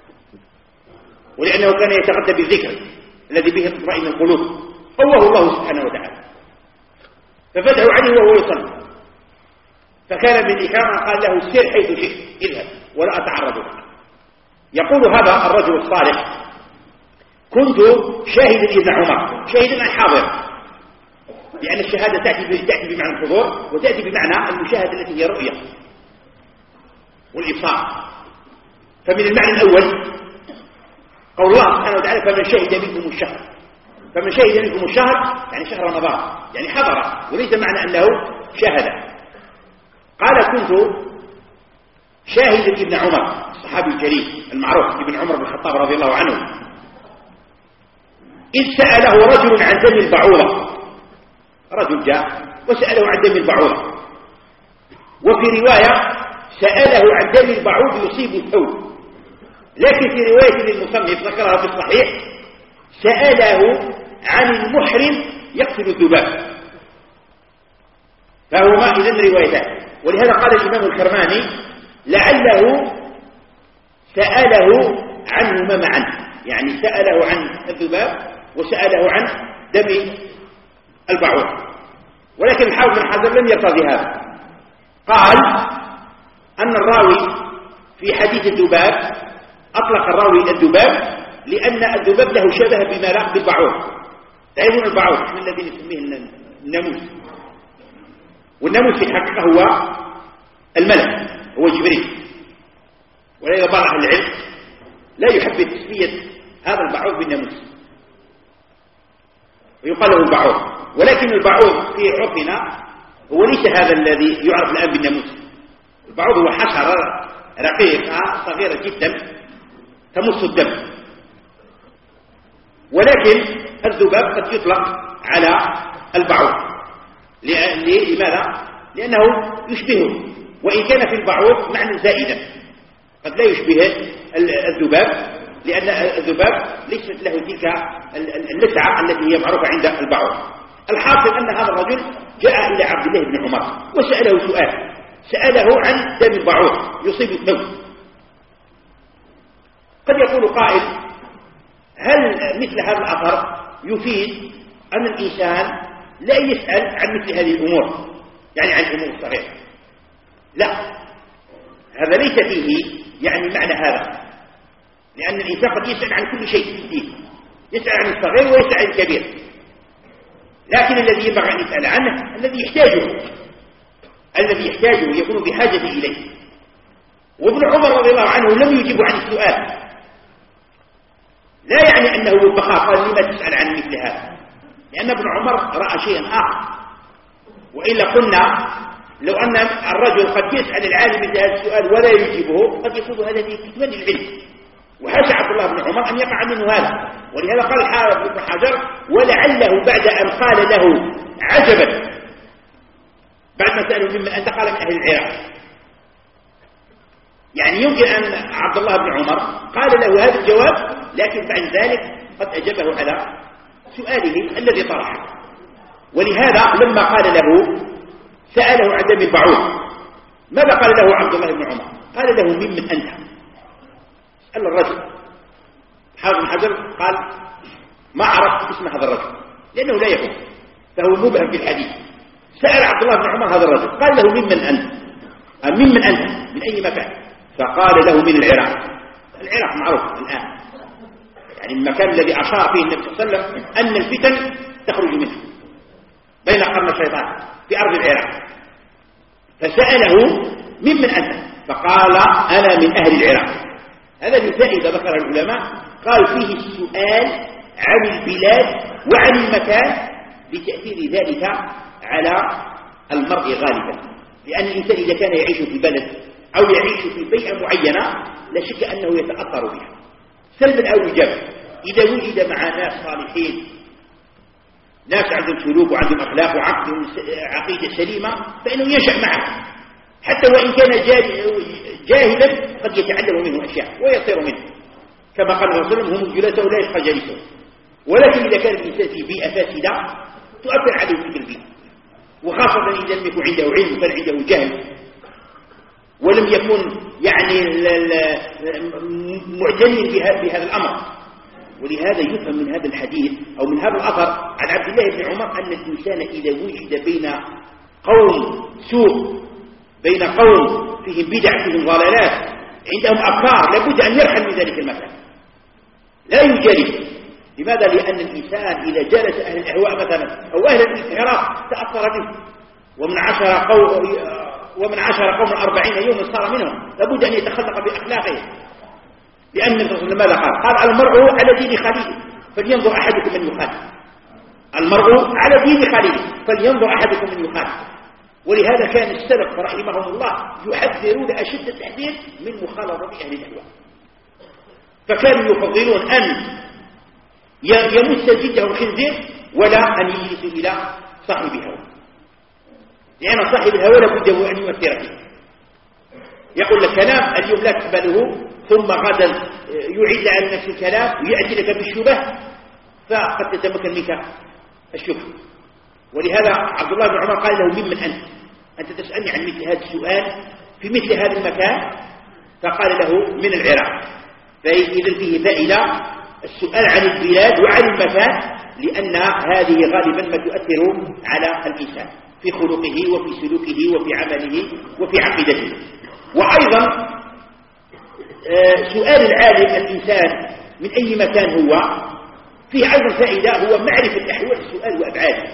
ولأنه كان يتغذى بالذكر الذي به تطمئن القلوب، قوه الله سبحانه وتعالى، ففتحوا عنه وهو يصلي، فكان من إكرامه قال له سير حيث شئت، اذهب ولا أتعرض لك. يقول هذا الرجل الصالح: كنت شاهدا ابن عمر، شاهدا عن حاضر، لأن الشهادة تأتي تأتي بمعنى الحضور وتأتي بمعنى المشاهدة التي هي الرؤية والإبصار. فمن المعنى الأول قول الله سبحانه وتعالى: فمن شهد منكم الشهر، فمن شهد منكم الشهر يعني شهر رمضان، يعني حضر، وليس معنى أنه شاهد. قال: كنت شاهدا ابن عمر، الصحابي الجليل المعروف ابن عمر بن الخطاب رضي الله عنه، إذ سأله رجل عن دم البعوضة، رجل جاء وسأله عن دم البعوضة، وفي رواية سأله عن دم البعوض يصيب الثوب، لكن في رواية للمصنف ذكرها في الصحيح سأله عن المحرم يقتل الذباب، فهما إذن روايتان. ولهذا قال الإمام الكرماني: لعله سأله عنهما معا، يعني سأله عن الذباب وسأله عن دم البعوض. ولكن الحافظ بن حجر لم يرتضي هذا، قال أن الراوي في حديث الذباب أطلق الراوي الذباب لأن الذباب له شبه بما لا بالبعوض. تعرفون البعوض من الذي نسميه الناموس، والناموس في الحقيقة هو الملك، هو جبريل، ولذا بعض أهل العلم لا يحب تسمية هذا البعوض بالناموس ويقال له البعوض، ولكن البعوض في عرفنا هو ليس هذا الذي يعرف الآن بالناموس. البعوض هو حشرة رقيقة صغيرة جدا تمص الدم، ولكن الذباب قد يطلق على البعوض. لماذا؟ لأنه يشبهه، وإن كان في البعوض معنى زائدا، قد لا يشبه الذباب، لأن الذباب ليست له تلك اللسعة التي هي معروفة عند البعوض. الحاصل أن هذا الرجل جاء إلى عبد الله بن عمر وسأله سؤال، سأله عن دم البعوض يصيب الثوب. قد يقول قائل: هل مثل هذا الأثر يفيد أن الإنسان لا يسأل عن مثل هذه الأمور، يعني عن الأمور الصغيرة؟ لا، هذا ليس فيه يعني معنى هذا، لأن الإنسان قد يسأل عن كل شيء في الدين، يسأل عن الصغير ويسأل عن الكبير، لكن الذي ينبغي أن يسأل عنه الذي يحتاجه، الذي يحتاجه يكون بحاجة إليه. وابن عمر رضي الله عنه لم يجب عن السؤال، لا يعني أنه وبخا قال: لما تسأل عن مثل هذا؟ لأن ابن عمر رأى شيئا آخر، وإلا قلنا لو أن الرجل قد يسأل العالم مثل هذا السؤال ولا يجيبه قد يكون هذا في كتمان العلم، وحاشا عبد الله بن عمر أن يقع منه هذا. ولهذا قال الحافظ بن حجر: ولعله بعد أن قال له عجبا، بعد ما سأله ممن أنت، قال: من أهل العراق. يعني يمكن أن عبد الله بن عمر قال له هذا الجواب، لكن بعد ذلك قد أجابه على سؤاله الذي طرحه. ولهذا لما قال له سأله عن دم البعوض، ماذا قال له عبد الله بن عمر؟ قال له: ممن أنت؟ سأل الرجل. حافظ بن حجر قال: ما عرفت اسم هذا الرجل لأنه لا يكون، فهو مبهم في الحديث. سأل عبد الله بن عمر هذا الرجل، قال له: ممن أنت؟ ممن أنت؟ من أي مكان؟ فقال له: من العراق. العراق معروف الآن، يعني المكان الذي أشار فيه النبي صلى الله عليه وسلم أن الفتن تخرج منه، بين قرن الشيطان في أرض العراق. فسأله: ممن أنت؟ فقال: أنا من أهل العراق. هذا الفائدة ذكر العلماء، قال فيه السؤال عن البلاد وعن المكان لتأثير ذلك على المرء غالبا، لأن الإنسان إذا كان يعيش في بلد أو يعيش في بيئة معينة لا شك أنه يتأثر بها سلبا أو إيجابا. إذا وجد مع ناس صالحين، ناس عندهم سلوك وعندهم أخلاق وعندهم عقيدة سليمة، فإنه ينشأ معه، حتى وإن كان جاهلا قد يتعلم منه أشياء ويصير منه، كما قال الرسول: هم الجلساء ولا يشقى جالسهم. ولكن إذا كان الإنسان في بيئة فاسدة تؤثر عليه تلك البيئة، وخاصة إذا لم يكن عنده علم وكان عنده جهل ولم يكن يعني معتني بهذا الأمر. ولهذا يفهم من هذا الحديث أو من هذا الأثر عن عبد الله بن عمر أن الإنسان إذا وجد بين قوم سوء، بين قوم فيهم بدع فيهم ضلالات عندهم أفكار، لابد أن يرحل من ذلك المكان، لا يجري. لماذا؟ لأن الإنسان إذا جلس أهل الأهواء مثلا أو أهل الانحراف تأثر به، ومن عشر قوم ومن عشر قوم أربعين يوما صار منهم، لابد أن يتخلق بأخلاقه. لأن النبي صلى الله عليه وسلم ماذا قال؟ قال المرء على دين خليله فلينظر أحدكم من يخالف. المرء على دين خليله فلينظر أحدكم من يخالف. ولهذا كان السلف رحمهم الله يحذرون أشد التحذير من مخالطة أهل الأهواء، فكانوا يفضلون أن يمس جده الخنزير ولا أن يجلس إلى صاحب هوى، لأن صاحب الهوى لابد أن يؤثر فيه. يقول لك كلام اليوم لا تقبله، ثم غدا يعيد على نفس الكلام ويأتي لك بالشبه، فقد تتمكن منك الشبه. ولهذا عبد الله بن عمر قال له ممن أنت؟ أنت تسألني عن مثل هذا السؤال في مثل هذا المكان؟ فقال له من العراق. فإذا فيه فائدة السؤال عن البلاد وعن المكان، لأن هذه غالبا ما تؤثر على الإنسان في خلقه وفي سلوكه وفي عمله وفي عقيدته. وأيضا سؤال العالم الإنسان من أي مكان هو فيه أيضا فائدة، هو معرفة أحوال السؤال وأبعاده.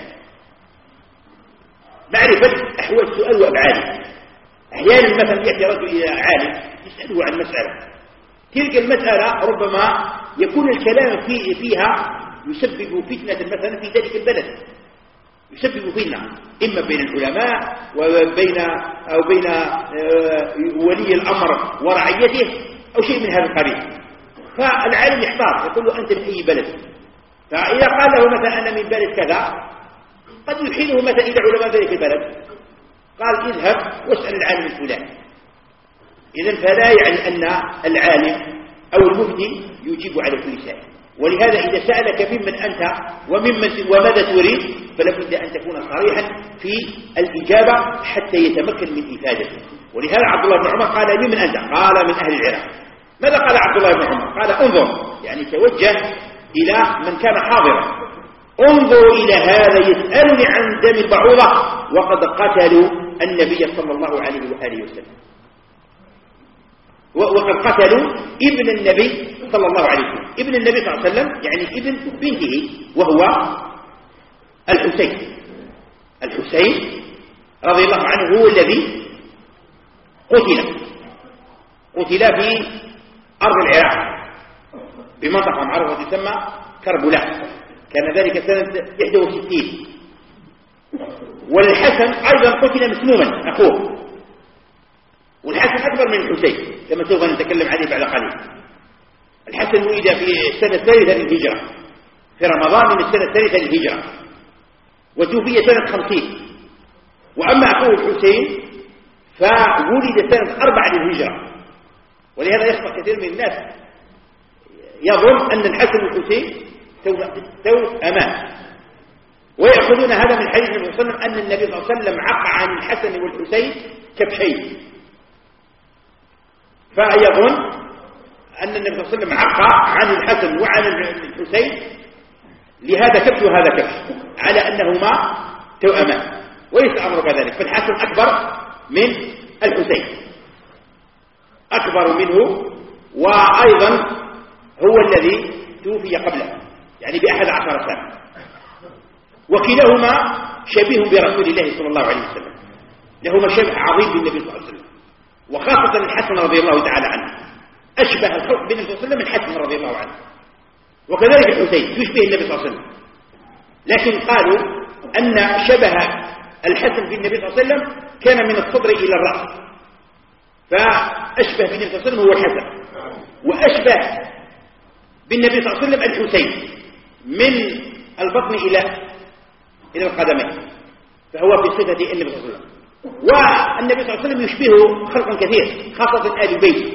معرفة أحوال السؤال وأبعاده. أحيانا مثلا يأتي رجل إلى عالم يسأله عن مسألة، تلك المسألة ربما يكون الكلام في فيها يسبب فتنة مثلا في ذلك البلد، يسبب فتنة إما بين العلماء وبين أو بين ولي الأمر ورعيته أو شيء من هذا القبيل. فالعالم يحتار، يقول له أنت من أي بلد؟ فإذا قال له مثلا أنا من بلد كذا، قد يحيله مثلا إلى علماء ذلك البلد، قال اذهب واسأل العالم الفلاني. إذن فلا يعني أن العالم أو المفتي يجيب على كل سائل. ولهذا إذا سألك ممن أنت وممن وماذا تريد فلابد أن تكون صريحا في الإجابة حتى يتمكن من إفادته. ولهذا عبد الله بن عمر قال ممن أنت؟ قال من أهل العراق. ماذا قال عبد الله بن عمر؟ قال انظر، يعني توجه إلى من كان حاضرا، انظروا إلى هذا يسألني عن دم البعوضة وقد قتلوا النبي صلى الله عليه وآله وسلم، وقد قتلوا ابن النبي صلى الله عليه وسلم. ابن النبي صلى الله عليه وسلم يعني ابن بنته وهو الحسين. الحسين رضي الله عنه هو الذي قتل قتل في أرض العراق بمنطقة معروفة تسمى كربلاء، كان ذلك سنة إحدى وستين. والحسن أيضا قتل مسموما أخوه، والحسن أكبر من الحسين كما سوف نتكلم عليه بعد قليل. الحسن ولد في السنة الثالثة للهجرة، في رمضان من السنة الثالثة للهجرة، وتوفي سنة خمسين. وأما أخوه الحسين فولد سنة أربعة للهجرة. ولهذا يخطأ كثير من الناس يظن أن الحسن والحسين تو أمان، ويأخذون هذا من حديث النبي صلى الله عليه وسلم أن النبي صلى الله عليه وسلم عق عن الحسن والحسين كبشين، فيظن أن النبي صلى الله عليه وسلم عق عن الحسن وعن الحسين لهذا كبش وهذا كبش على أنهما توأمان، وليس أمر كذلك. فالحسن أكبر من الحسين، أكبر منه، وأيضا هو الذي توفي قبله يعني بأحد عشر سنة، وكلاهما شبيه برسول الله صلى الله عليه وسلم، لهما شبه عظيم بالنبي صلى الله عليه وسلم. وخاصة الحسن رضي الله تعالى عنه أشبه الخلق بالنبي صلى الله عليه وسلم الحسن رضي الله عنه، وكذلك الحسين يشبه النبي صلى الله عليه وسلم. لكن قالوا أن شبه الحسن بالنبي صلى الله عليه وسلم كان من الصدر إلى الرأس، فأشبه بالنبي صلى الله عليه وسلم هو الحسن، وأشبه بالنبي صلى الله عليه وسلم الحسين من البطن إلى إلى القدمين، فهو بصفة النبي صلى الله عليه وسلم. والنبي صلى الله عليه وسلم يشبهه خلقا كثير، خاصة آل البيت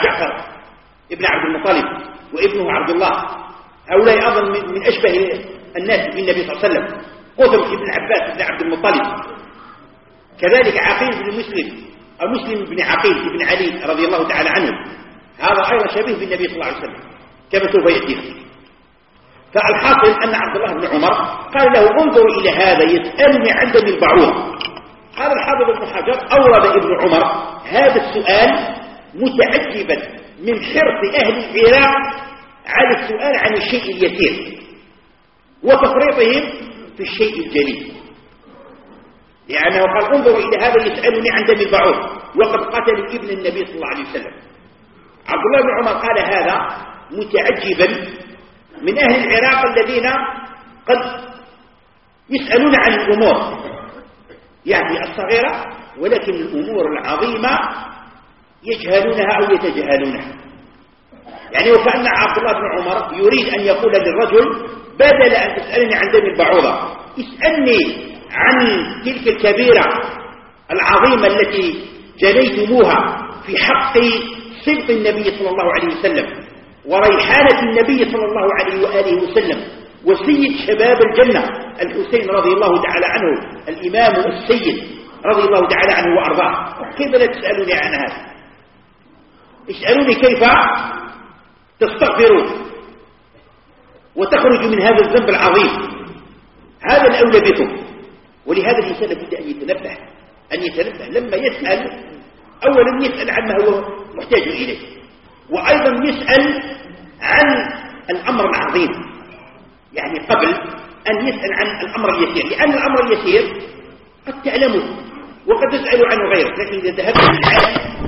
كجعفر ابن عبد المطلب وابنه عبد الله، هؤلاء أيضا من أشبه الناس بالنبي صلى الله عليه وسلم، قتل بن عباس بن عبد المطلب، كذلك عقيل بن مسلم أو مسلم بن عقيل بن علي رضي الله تعالى عنه، هذا أيضا شبيه بالنبي صلى الله عليه وسلم كما سوف يأتي. فالحاصل أن عبد الله بن عمر قال له انظر إلى هذا يسألني عن دم البعوض. قال الحافظ ابن حجر أورد ابن عمر هذا السؤال متعجبا من حرص أهل العراق على السؤال عن الشيء اليسير وتفريطهم في الشيء الجليل، لأنه قال انظروا إلى هذا يسألني عن دم البعوض وقد قتل ابن النبي صلى الله عليه وسلم. عبد الله بن عمر قال هذا متعجبا من أهل العراق الذين قد يسألون عن الأمور يعني الصغيرة، ولكن الأمور العظيمة يجهلونها أو يتجاهلونها. يعني وكأن عبد الله بن عمر يريد أن يقول للرجل بدل أن تسألني عن دم البعوضة اسألني عن تلك الكبيرة العظيمة التي جنيتموها في حق صدق النبي صلى الله عليه وسلم وريحانة النبي صلى الله عليه وآله وسلم وسيد شباب الجنة الحسين رضي الله تعالى عنه الإمام السيد رضي الله تعالى عنه وأرضاه. كيف لا تسألوني عن هذا؟ اسألوني كيف تستغفرون وتخرج من هذا الذنب العظيم، هذا الأولى بكم. ولهذا الإنسان لابد أن يتنبه أن يتنبه لما يسأل، أولا يسأل عما هو محتاج إليه، وأيضا يسأل عن الأمر العظيم يعني قبل أن يسأل عن الأمر اليسير، لأن الأمر اليسير قد تعلمه وقد تسأل عنه غيرك، لكن إذا ذهبت للعالم.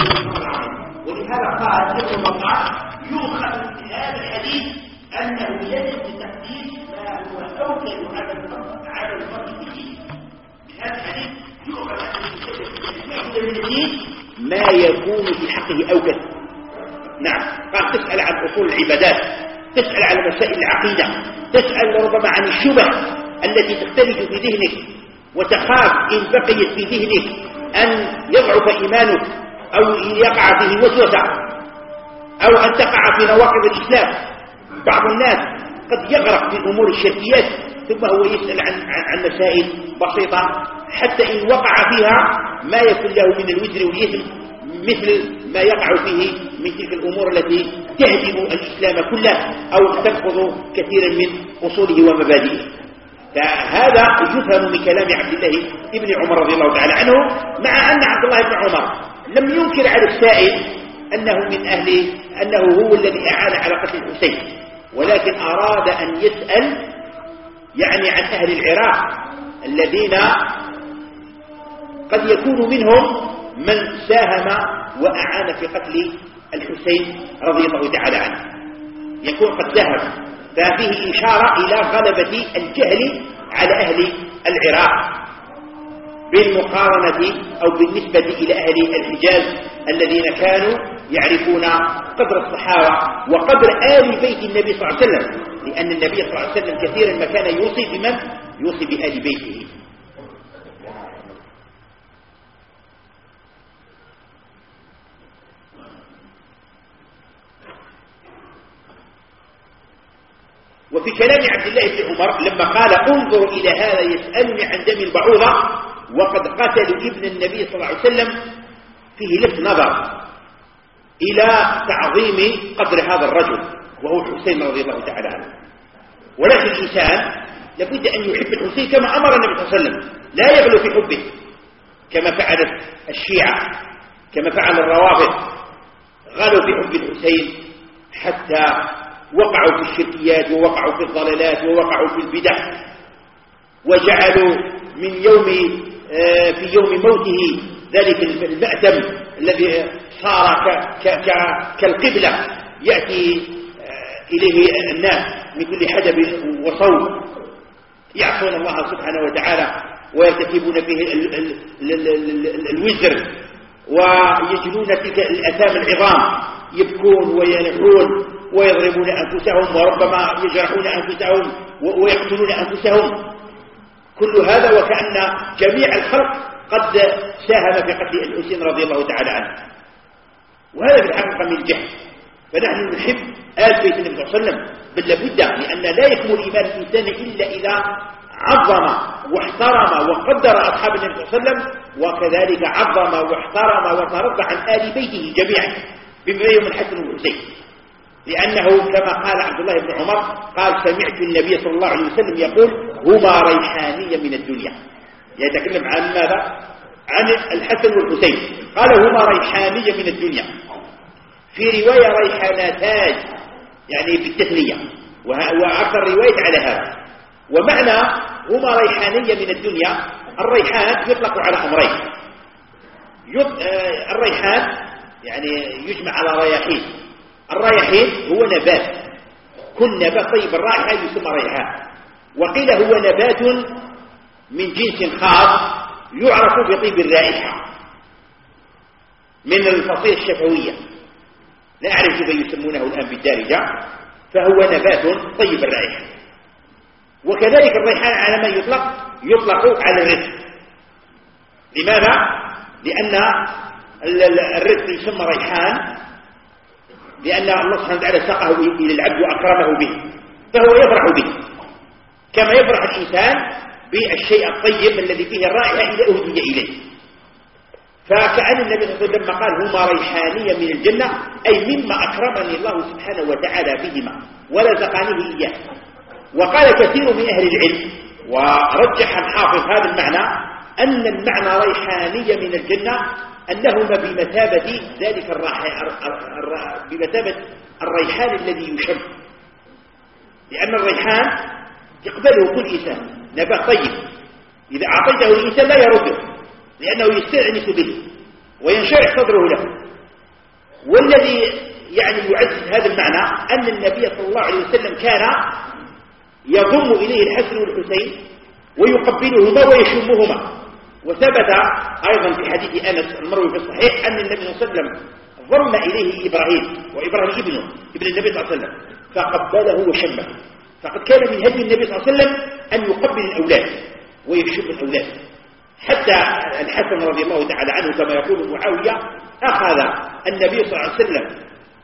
ولهذا قال ابن الله يؤخذ من هذا الحديث أنه يجب تحديد ما هو أوكل على الفرد على الفرد به. من هذا الحديث يؤخذ من الدين ما يكون في حقه أوكل. نعم، قال تسأل عن أصول العبادات، تسأل عن مسائل العقيدة، تسأل ربما عن الشبه التي تختلف في ذهنك وتخاف إن بقيت في ذهنك أن يضعف إيمانك أو يقع فيه وسوسة أو أن تقع في نواقض الإسلام. بعض الناس قد يغرق في أمور الشركيات ثم هو يسأل عن, عن مسائل بسيطة حتى إن وقع فيها ما يكون له من الوزر والإثم مثل ما يقع فيه من تلك الأمور التي تهدم الإسلام كله أو تنقض كثيرا من أصوله ومبادئه. فهذا يفهم من كلام عبد الله ابن عمر رضي الله تعالى عنه، مع أن عبد الله بن عمر لم ينكر على السائل أنه من أهل أنه هو الذي أعان على قتل الحسين، ولكن أراد أن يسأل يعني عن أهل العراق الذين قد يكون منهم من ساهم وأعان في قتل الحسين رضي الله تعالى عنه، يكون قد ساهم. ففيه إشارة إلى غلبة الجهل على أهل العراق بالمقارنة أو بالنسبة إلى أهل الحجاز الذين كانوا يعرفون قدر الصحابة وقدر آل بيت النبي صلى الله عليه وسلم، لأن النبي صلى الله عليه وسلم كثيرا ما كان يوصي بمن؟ يوصي بآل بيته. وفي كلام عبد الله بن عمر لما قال انظروا إلى هذا يسألني عن دم البعوضة وقد قتلوا ابن النبي صلى الله عليه وسلم، فيه لفت نظر إلى تعظيم قدر هذا الرجل وهو الحسين رضي الله تعالى عنه. ولكن الإنسان لابد أن يحب الحسين كما أمر النبي صلى الله عليه وسلم، لا يغلو في حبه كما فعلت الشيعة، كما فعل الروافض، غلوا في حب الحسين حتى وقعوا في الشركيات ووقعوا في الضلالات ووقعوا في البدع، وجعلوا من يوم في يوم موته ذلك المأتم الذي صار كالقبلة يأتي إليه الناس من كل حدب وصوب يعصون الله سبحانه وتعالى ويرتكبون فيه الوزر ويجلون تلك الأثام العظام، يبكون وينحون ويضربون أنفسهم وربما يجرحون أنفسهم ويقتلون أنفسهم. كل هذا وكأن جميع الخلق قد ساهم في قتل الحسين رضي الله تعالى عنه، وهذا في الحقيقة من الجهل. فنحن نحب آل بيت النبي صلى الله عليه وسلم، بل لابد، لأن لا يكمل إيمان الإنسان إلا إذا عظم واحترم وقدر أصحاب النبي صلى الله عليه وسلم، وكذلك عظم واحترم وترضى عن آل بيته جميعا بما يوم الحسن والحسين، لأنه كما قال عبد الله بن عمر قال سمعت النبي صلى الله عليه وسلم يقول هما ريحانية من الدنيا، يتكلم عن ماذا؟ عن الحسن والحسين، قال هما ريحانية من الدنيا، في رواية ريحانتاج يعني بالتثنية، وأكثر رواية على هذا. ومعنى هما ريحانية من الدنيا، الريحان يطلق على أمرين، الريحان يعني يجمع على رياحين، الرياحين هو نبات، كل نبات طيب الرائحة يسمى ريحان، وقيل هو نبات من جنس خاص يعرف بطيب الرائحة من الفصيلة الشفوية، لا أعرف كيف يسمونه الآن بالدارجة، فهو نبات طيب الرائحة. وكذلك الريحان على ما يطلق يطلق على الرزق. لماذا؟ لأن الرزق يسمى ريحان لأن الله سبحانه وتعالى ساقه إلى العبد وأكرمه به، فهو يفرح به كما يفرح الإنسان بالشيء الطيب الذي فيه الرائحة إذا أهدي إليه. فكأن النبي صلى الله عليه وسلم لما قال هما ريحانية من الجنة أي مما أكرمني الله سبحانه وتعالى بهما ورزقنيه إياه. وقال كثير من أهل العلم ورجح الحافظ هذا المعنى أن المعنى ريحانية من الجنة أنهما بمثابة ذلك بمثابة الريحان الذي يشم، لأن الريحان يقبله كل إنسان، نبات طيب إذا أعطيته الإنسان لا يرده لأنه يستأنس به وينشرح صدره له. والذي يعني يعزز هذا المعنى أن النبي صلى الله عليه وسلم كان يضم إليه الحسن والحسين ويقبلهما ويشمهما. وثبت أيضا في حديث أنس المروي في الصحيح أن النبي صلى الله عليه وسلم ضم إليه إبراهيم وإبراهيم ابنه ابن النبي صلى الله عليه وسلم فقبله وشمه. فقد كان من هدي النبي صلى الله عليه وسلم أن يقبل الأولاد ويشم الأولاد، حتى الحسن رضي الله تعالى عنه كما يقول معاوية أخذ النبي صلى الله عليه وسلم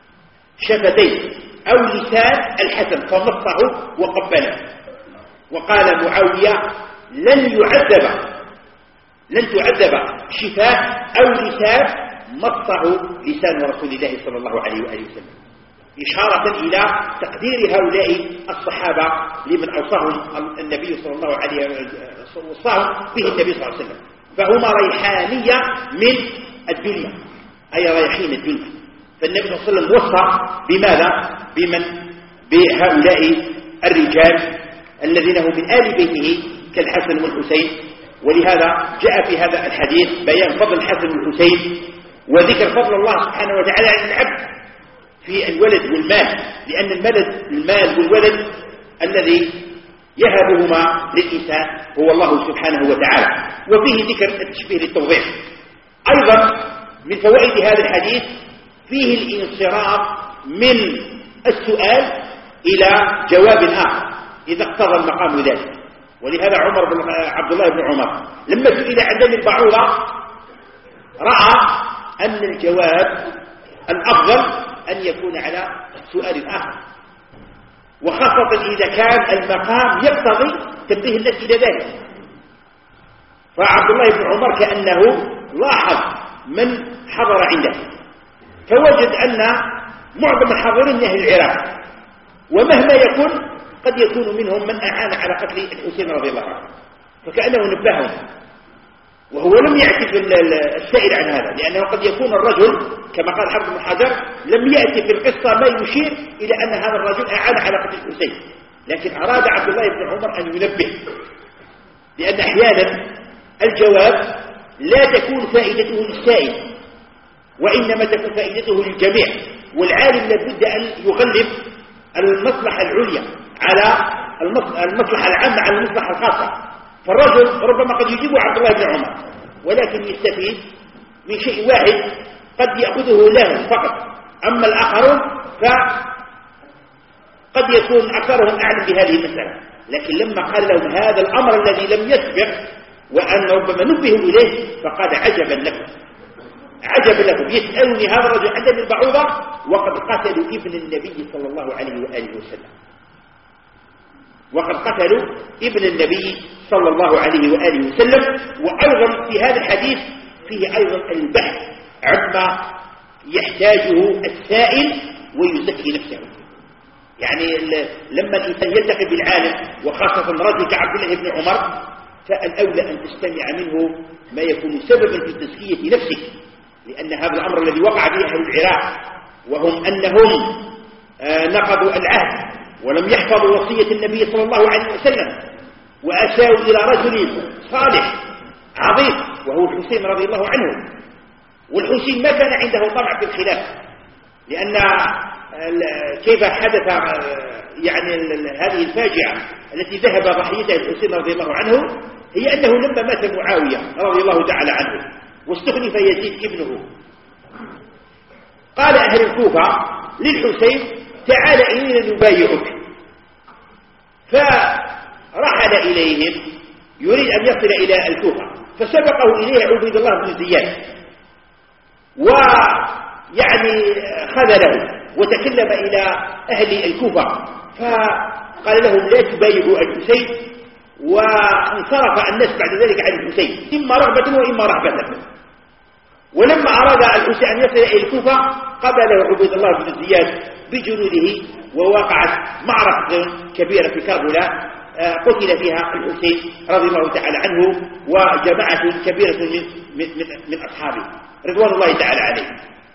شفتيه أو لسان الحسن فمصه وقبله، وقال معاوية لن يعذب لن تعذب شفاه أو لسان مصه لسان رسول الله صلى الله عليه وآله وسلم، إشارة إلى تقدير هؤلاء الصحابة لمن أوصاهم النبي صلى الله عليه وسلم وصاهم به النبي صلى الله عليه وسلم. فهما ريحانية من الدنيا أي ريحين الدنيا. فالنبي صلى الله عليه وسلم وصى بماذا؟ بمن بهؤلاء الرجال الذين هم من آل بيته كالحسن والحسين. ولهذا جاء في هذا الحديث بيان فضل الحسن والحسين وذكر فضل الله سبحانه وتعالى على العبد في الولد والمال، لأن المال المال والولد الذي يهبهما للإنسان هو الله سبحانه وتعالى. وفيه ذكر التشبيه للتوضيح. أيضا من فوائد هذا الحديث فيه الانصراف من السؤال إلى جواب آخر إذا اقتضى المقام ذلك. ولهذا عمر بن عبد الله بن عمر لما سئل عن دم البعوضة رأى أن الجواب الأفضل أن يكون على سؤال آخر، وخاصة إذا كان المقام يقتضي تنبيه الناس إلى ذلك. فعبد الله بن عمر كأنه لاحظ من حضر عنده فوجد أن معظم الحاضرين من أهل العراق، ومهما يكون قد يكون منهم من أعان على قتل الحسين رضي الله عنه، فكأنه نبههم وهو لم يعتف السائل عن هذا، لأنه قد يكون الرجل كما قال حافظ بن حجر لم يأتي في القصة ما يشير إلى أن هذا الرجل أعان على قتل الحسين، لكن أراد عبد الله بن عمر أن ينبه، لأن أحيانا الجواب لا تكون فائدته للسائل وإنما تكون فائدته للجميع، والعالم لابد أن يغلب المصلحة العليا على المصلحة العامة على المصلحة الخاصة. فالرجل ربما قد يجيبه عبد الله بن عمر ولكن يستفيد من شيء واحد قد يأخذه له فقط، أما الآخرون فقد يكون أكثرهم أعلم بهذه المسألة. لكن لما قال لهم هذا الأمر الذي لم يسبق وأن ربما نبهوا إليه فقال عجبا لكم، عجبا لكم يسألني هذا الرجل عن دم البعوضة وقد قتلوا ابن النبي صلى الله عليه وآله وسلم، وقد قتلوا ابن النبي صلى الله عليه وآله وسلم. وأيضا في هذا الحديث فيه أيضا البحث عما يحتاجه السائل ويزكي نفسه. يعني لما الإنسان يلتقي بالعالم وخاصة رجل كعبد الله بن عمر فالأولى أن تستمع منه ما يكون سببا في تزكية نفسك، لأن هذا الأمر الذي وقع به أهل العراق وهم أنهم نقضوا العهد ولم يحفظوا وصية النبي صلى الله عليه وسلم وأساءوا إلى رجل صالح عظيم وهو الحسين رضي الله عنه. والحسين ما كان عنده طمع في الخلافة، لأن كيف حدث يعني هذه الفاجعة التي ذهب ضحيتها الحسين رضي الله عنه هي أنه لما مات معاوية رضي الله تعالى عنه واستخلف يزيد ابنه قال أهل الكوفة للحسين تعال إلينا نبايعك، فرحل إليهم يريد أن يصل إلى الكوفة فسبقه إليه عبيد الله بن زياد ويعني خذله وتكلم إلى أهل الكوفة فقال لهم لا تبايعوا الحسين، وانصرف الناس بعد ذلك عن الحسين إما رغبة وإما رهبة. ولما أراد الحسين أن يصل إلى الكوفة قبله عبيد الله بن زياد بجنوده ووقعت معركة كبيرة في كربلاء قتل فيها الحسين رضي الله تعالى عنه وجماعة كبيرة من, من, من أصحابه رضوان الله تعالى عليه.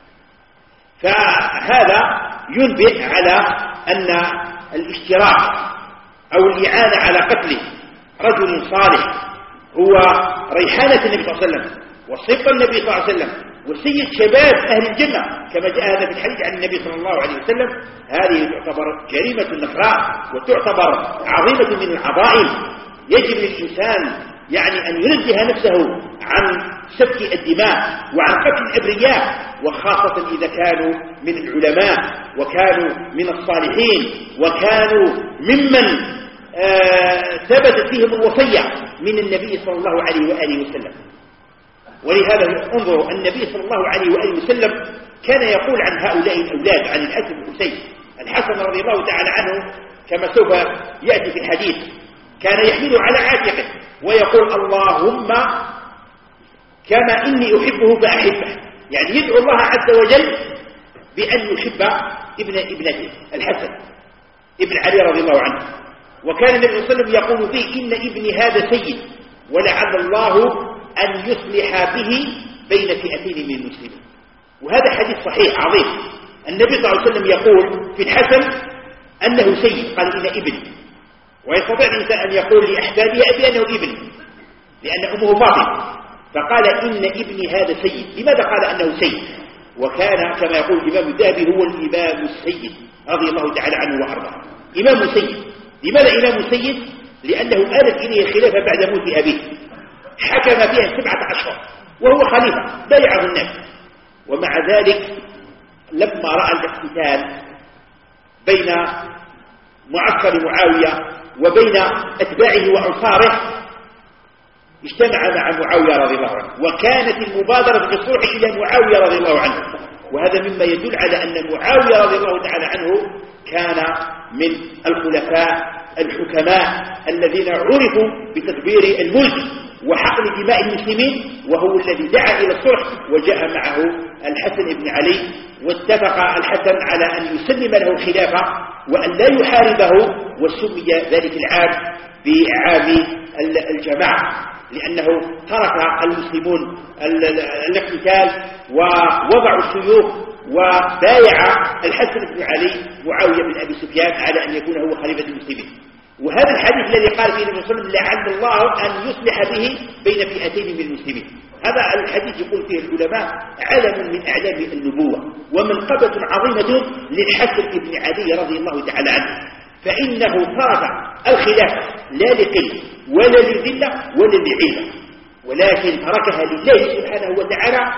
فهذا ينبئ على أن الاشتراك أو الإعانة على قتل رجل صالح هو ريحانة النبي صلى الله عليه وسلم وصفة النبي صلى الله عليه وسلم وسيد شباب أهل الجنة كما جاء هذا في الحديث عن النبي صلى الله عليه وسلم. هذه تعتبر جريمة نخراء وتعتبر عظيمة من العظائم. يجب للإنسان يعني أن ينزه نفسه عن سفك الدماء وعن قتل الأبرياء، وخاصة إذا كانوا من العلماء وكانوا من الصالحين وكانوا ممن آه ثبتت فيهم الوصية من النبي صلى الله عليه وآله وسلم. ولهذا انظروا النبي صلى الله عليه وآله وسلم كان يقول عن هؤلاء الأولاد عن الحسن والحسين. الحسن رضي الله تعالى عنه كما سوف يأتي في الحديث كان يحمل على عاتقه ويقول اللهم كما إني أحبه فأحبه، يعني يدعو الله عز وجل بأن يحب ابن ابنته الحسن ابن علي رضي الله عنه. وكان النبي صلى الله عليه وسلم يقول فيه إن ابني هذا سيد ولعل الله أن يصلح به بين فئتين من المسلمين. وهذا حديث صحيح عظيم. النبي صلى الله عليه وسلم يقول في الحسن أنه سيد، قال إن ابني، ويستطيع الإنسان أن يقول لأحبابه أبي أنه ابني لأن أمه فاطمة، فقال إن ابني هذا سيد. لماذا قال أنه سيد؟ وكان كما يقول الإمام الذهبي هو الإمام السيد رضي الله تعالى عنه وأرضاه، إمام سيد. لماذا إمام سيد؟ لأنه آلت إليه الخلافة بعد موت أبيه، حكم فيها سبعة أشهر وهو خليفة بايعه الناس. ومع ذلك لما رأى الاقتتال بين معسكر معاوية وبين أتباعه وأنصاره اجتمع مع معاوية رضي الله عنه، وكانت المبادرة بالصلح إلى معاوية رضي الله عنه. وهذا مما يدل على أن معاوية رضي الله تعالى عنه كان من الخلفاء الحكماء الذين عرفوا بتدبير الملك وحقن دماء المسلمين، وهو الذي دعا إلى الصلح وجاء معه الحسن بن علي، واتفق الحسن على أن يسلم له الخلافة وأن لا يحاربه، وسمي ذلك العام بعام الجماعة لأنه ترك المسلمون الاقتتال ووضعوا السيوف وبايع الحسن بن علي معاوية بن أبي سفيان على أن يكون هو خليفة المسلمين. وهذا الحديث الذي قال فيه النبي صلى الله عليه وسلم لعل الله أن يصلح به بين فئتين من المسلمين، هذا الحديث يقول فيه العلماء علم من أعلام النبوة ومنقبة عظيمة للحسن بن علي رضي الله تعالى عنه، فإنه ترك الخلافة لا لقلة ولا لذلة ولا لعلة، ولكن تركها لله سبحانه وتعالى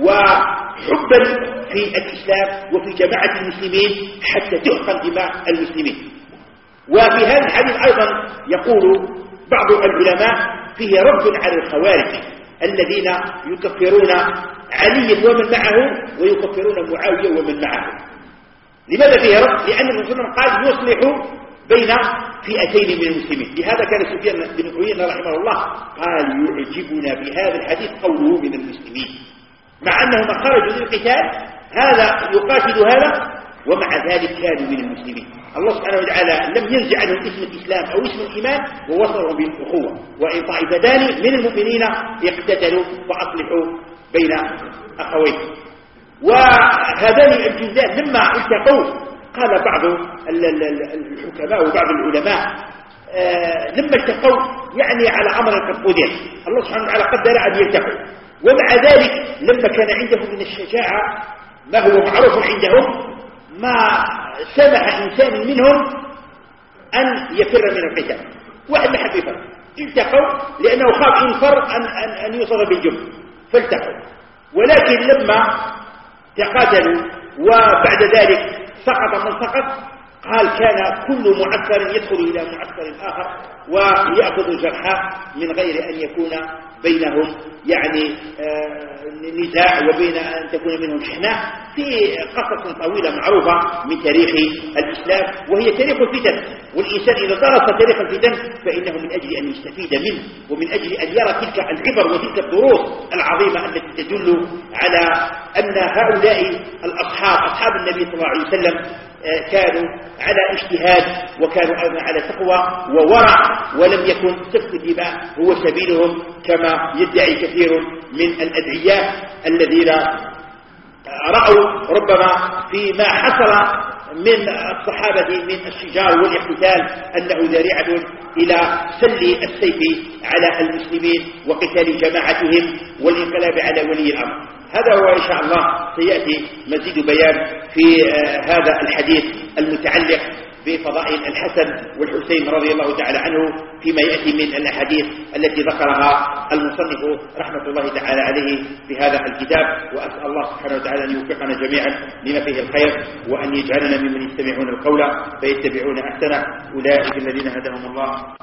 وحبا في الإسلام وفي جماعة المسلمين حتى تحقن دماء المسلمين. وفي هذا الحديث أيضا يقول بعض العلماء فيه رد على الخوارج الذين يكفرون عليا ومن معه ويكفرون معاوية ومن معه. لماذا فيه رد؟ لأن الرسول صلى الله عليه وسلم قال يصلح بين فئتين من المسلمين. لهذا كان سفيان بن عيينة رحمه الله قال يعجبنا بهذا الحديث قوله من المسلمين، مع أنهم خرجوا للقتال، هذا يقاتل هذا ومع ذلك كانوا من المسلمين. الله سبحانه وتعالى لم ينزع عنهم اسم الإسلام أو اسم الإيمان ووصلهم بالأخوة. وإن طائفتان من المؤمنين اقتتلوا فأصلحوا بين أخوين. وهذان الجندان لما التقوا قال بعض الحكماء وبعض العلماء آه لما التقوا يعني على أمر قد قدر، الله سبحانه وتعالى قدر أن يلتقوا، ومع ذلك لما كان عندهم من الشجاعة ما هو معروف عندهم ما سمح إنسان منهم أن يفر من القتال. واحد ما حب يفر، التقوا لأنه خاف إن فر أن, أن, أن يوصل بالجب فالتقوا. ولكن لما تقاتلوا وبعد ذلك سقط من سقط قال كان كل معسكر يدخل إلى معسكر آخر ويأخذ جرحى من غير أن يكون بينهم يعني نزاع وبين أن تكون منهم شحناء. في قصص طويلة معروفة من تاريخ الإسلام وهي تاريخ الفتن، والإنسان إذا درس تاريخ الفتن فإنه من أجل أن يستفيد منه ومن أجل أن يرى تلك العبر وتلك الدروس العظيمة التي تدل على أن هؤلاء الأصحاب أصحاب النبي صلى الله عليه وسلم كانوا على اجتهاد وكانوا أيضا على تقوى وورع، ولم يكن سفك الدماء هو سبيلهم كما يدعي كثير من الأدعياء الذين رأوا ربما فيما حصل من الصحابة من الشجار والاقتتال أنه ذريعة إلى سل السيف على المسلمين وقتال جماعتهم والانقلاب على ولي الأمر. هذا هو إن شاء الله سيأتي مزيد بيان في هذا الحديث المتعلق بفضائل الحسن والحسين رضي الله تعالى عنه فيما يأتي من الأحاديث التي ذكرها المصنف رحمة الله تعالى عليه في هذا الكتاب. وأسأل الله سبحانه وتعالى أن يوفقنا جميعا لما فيه الخير وأن يجعلنا ممن يستمعون القول فيتبعون أحسنه. أولئك الذين هداهم الله.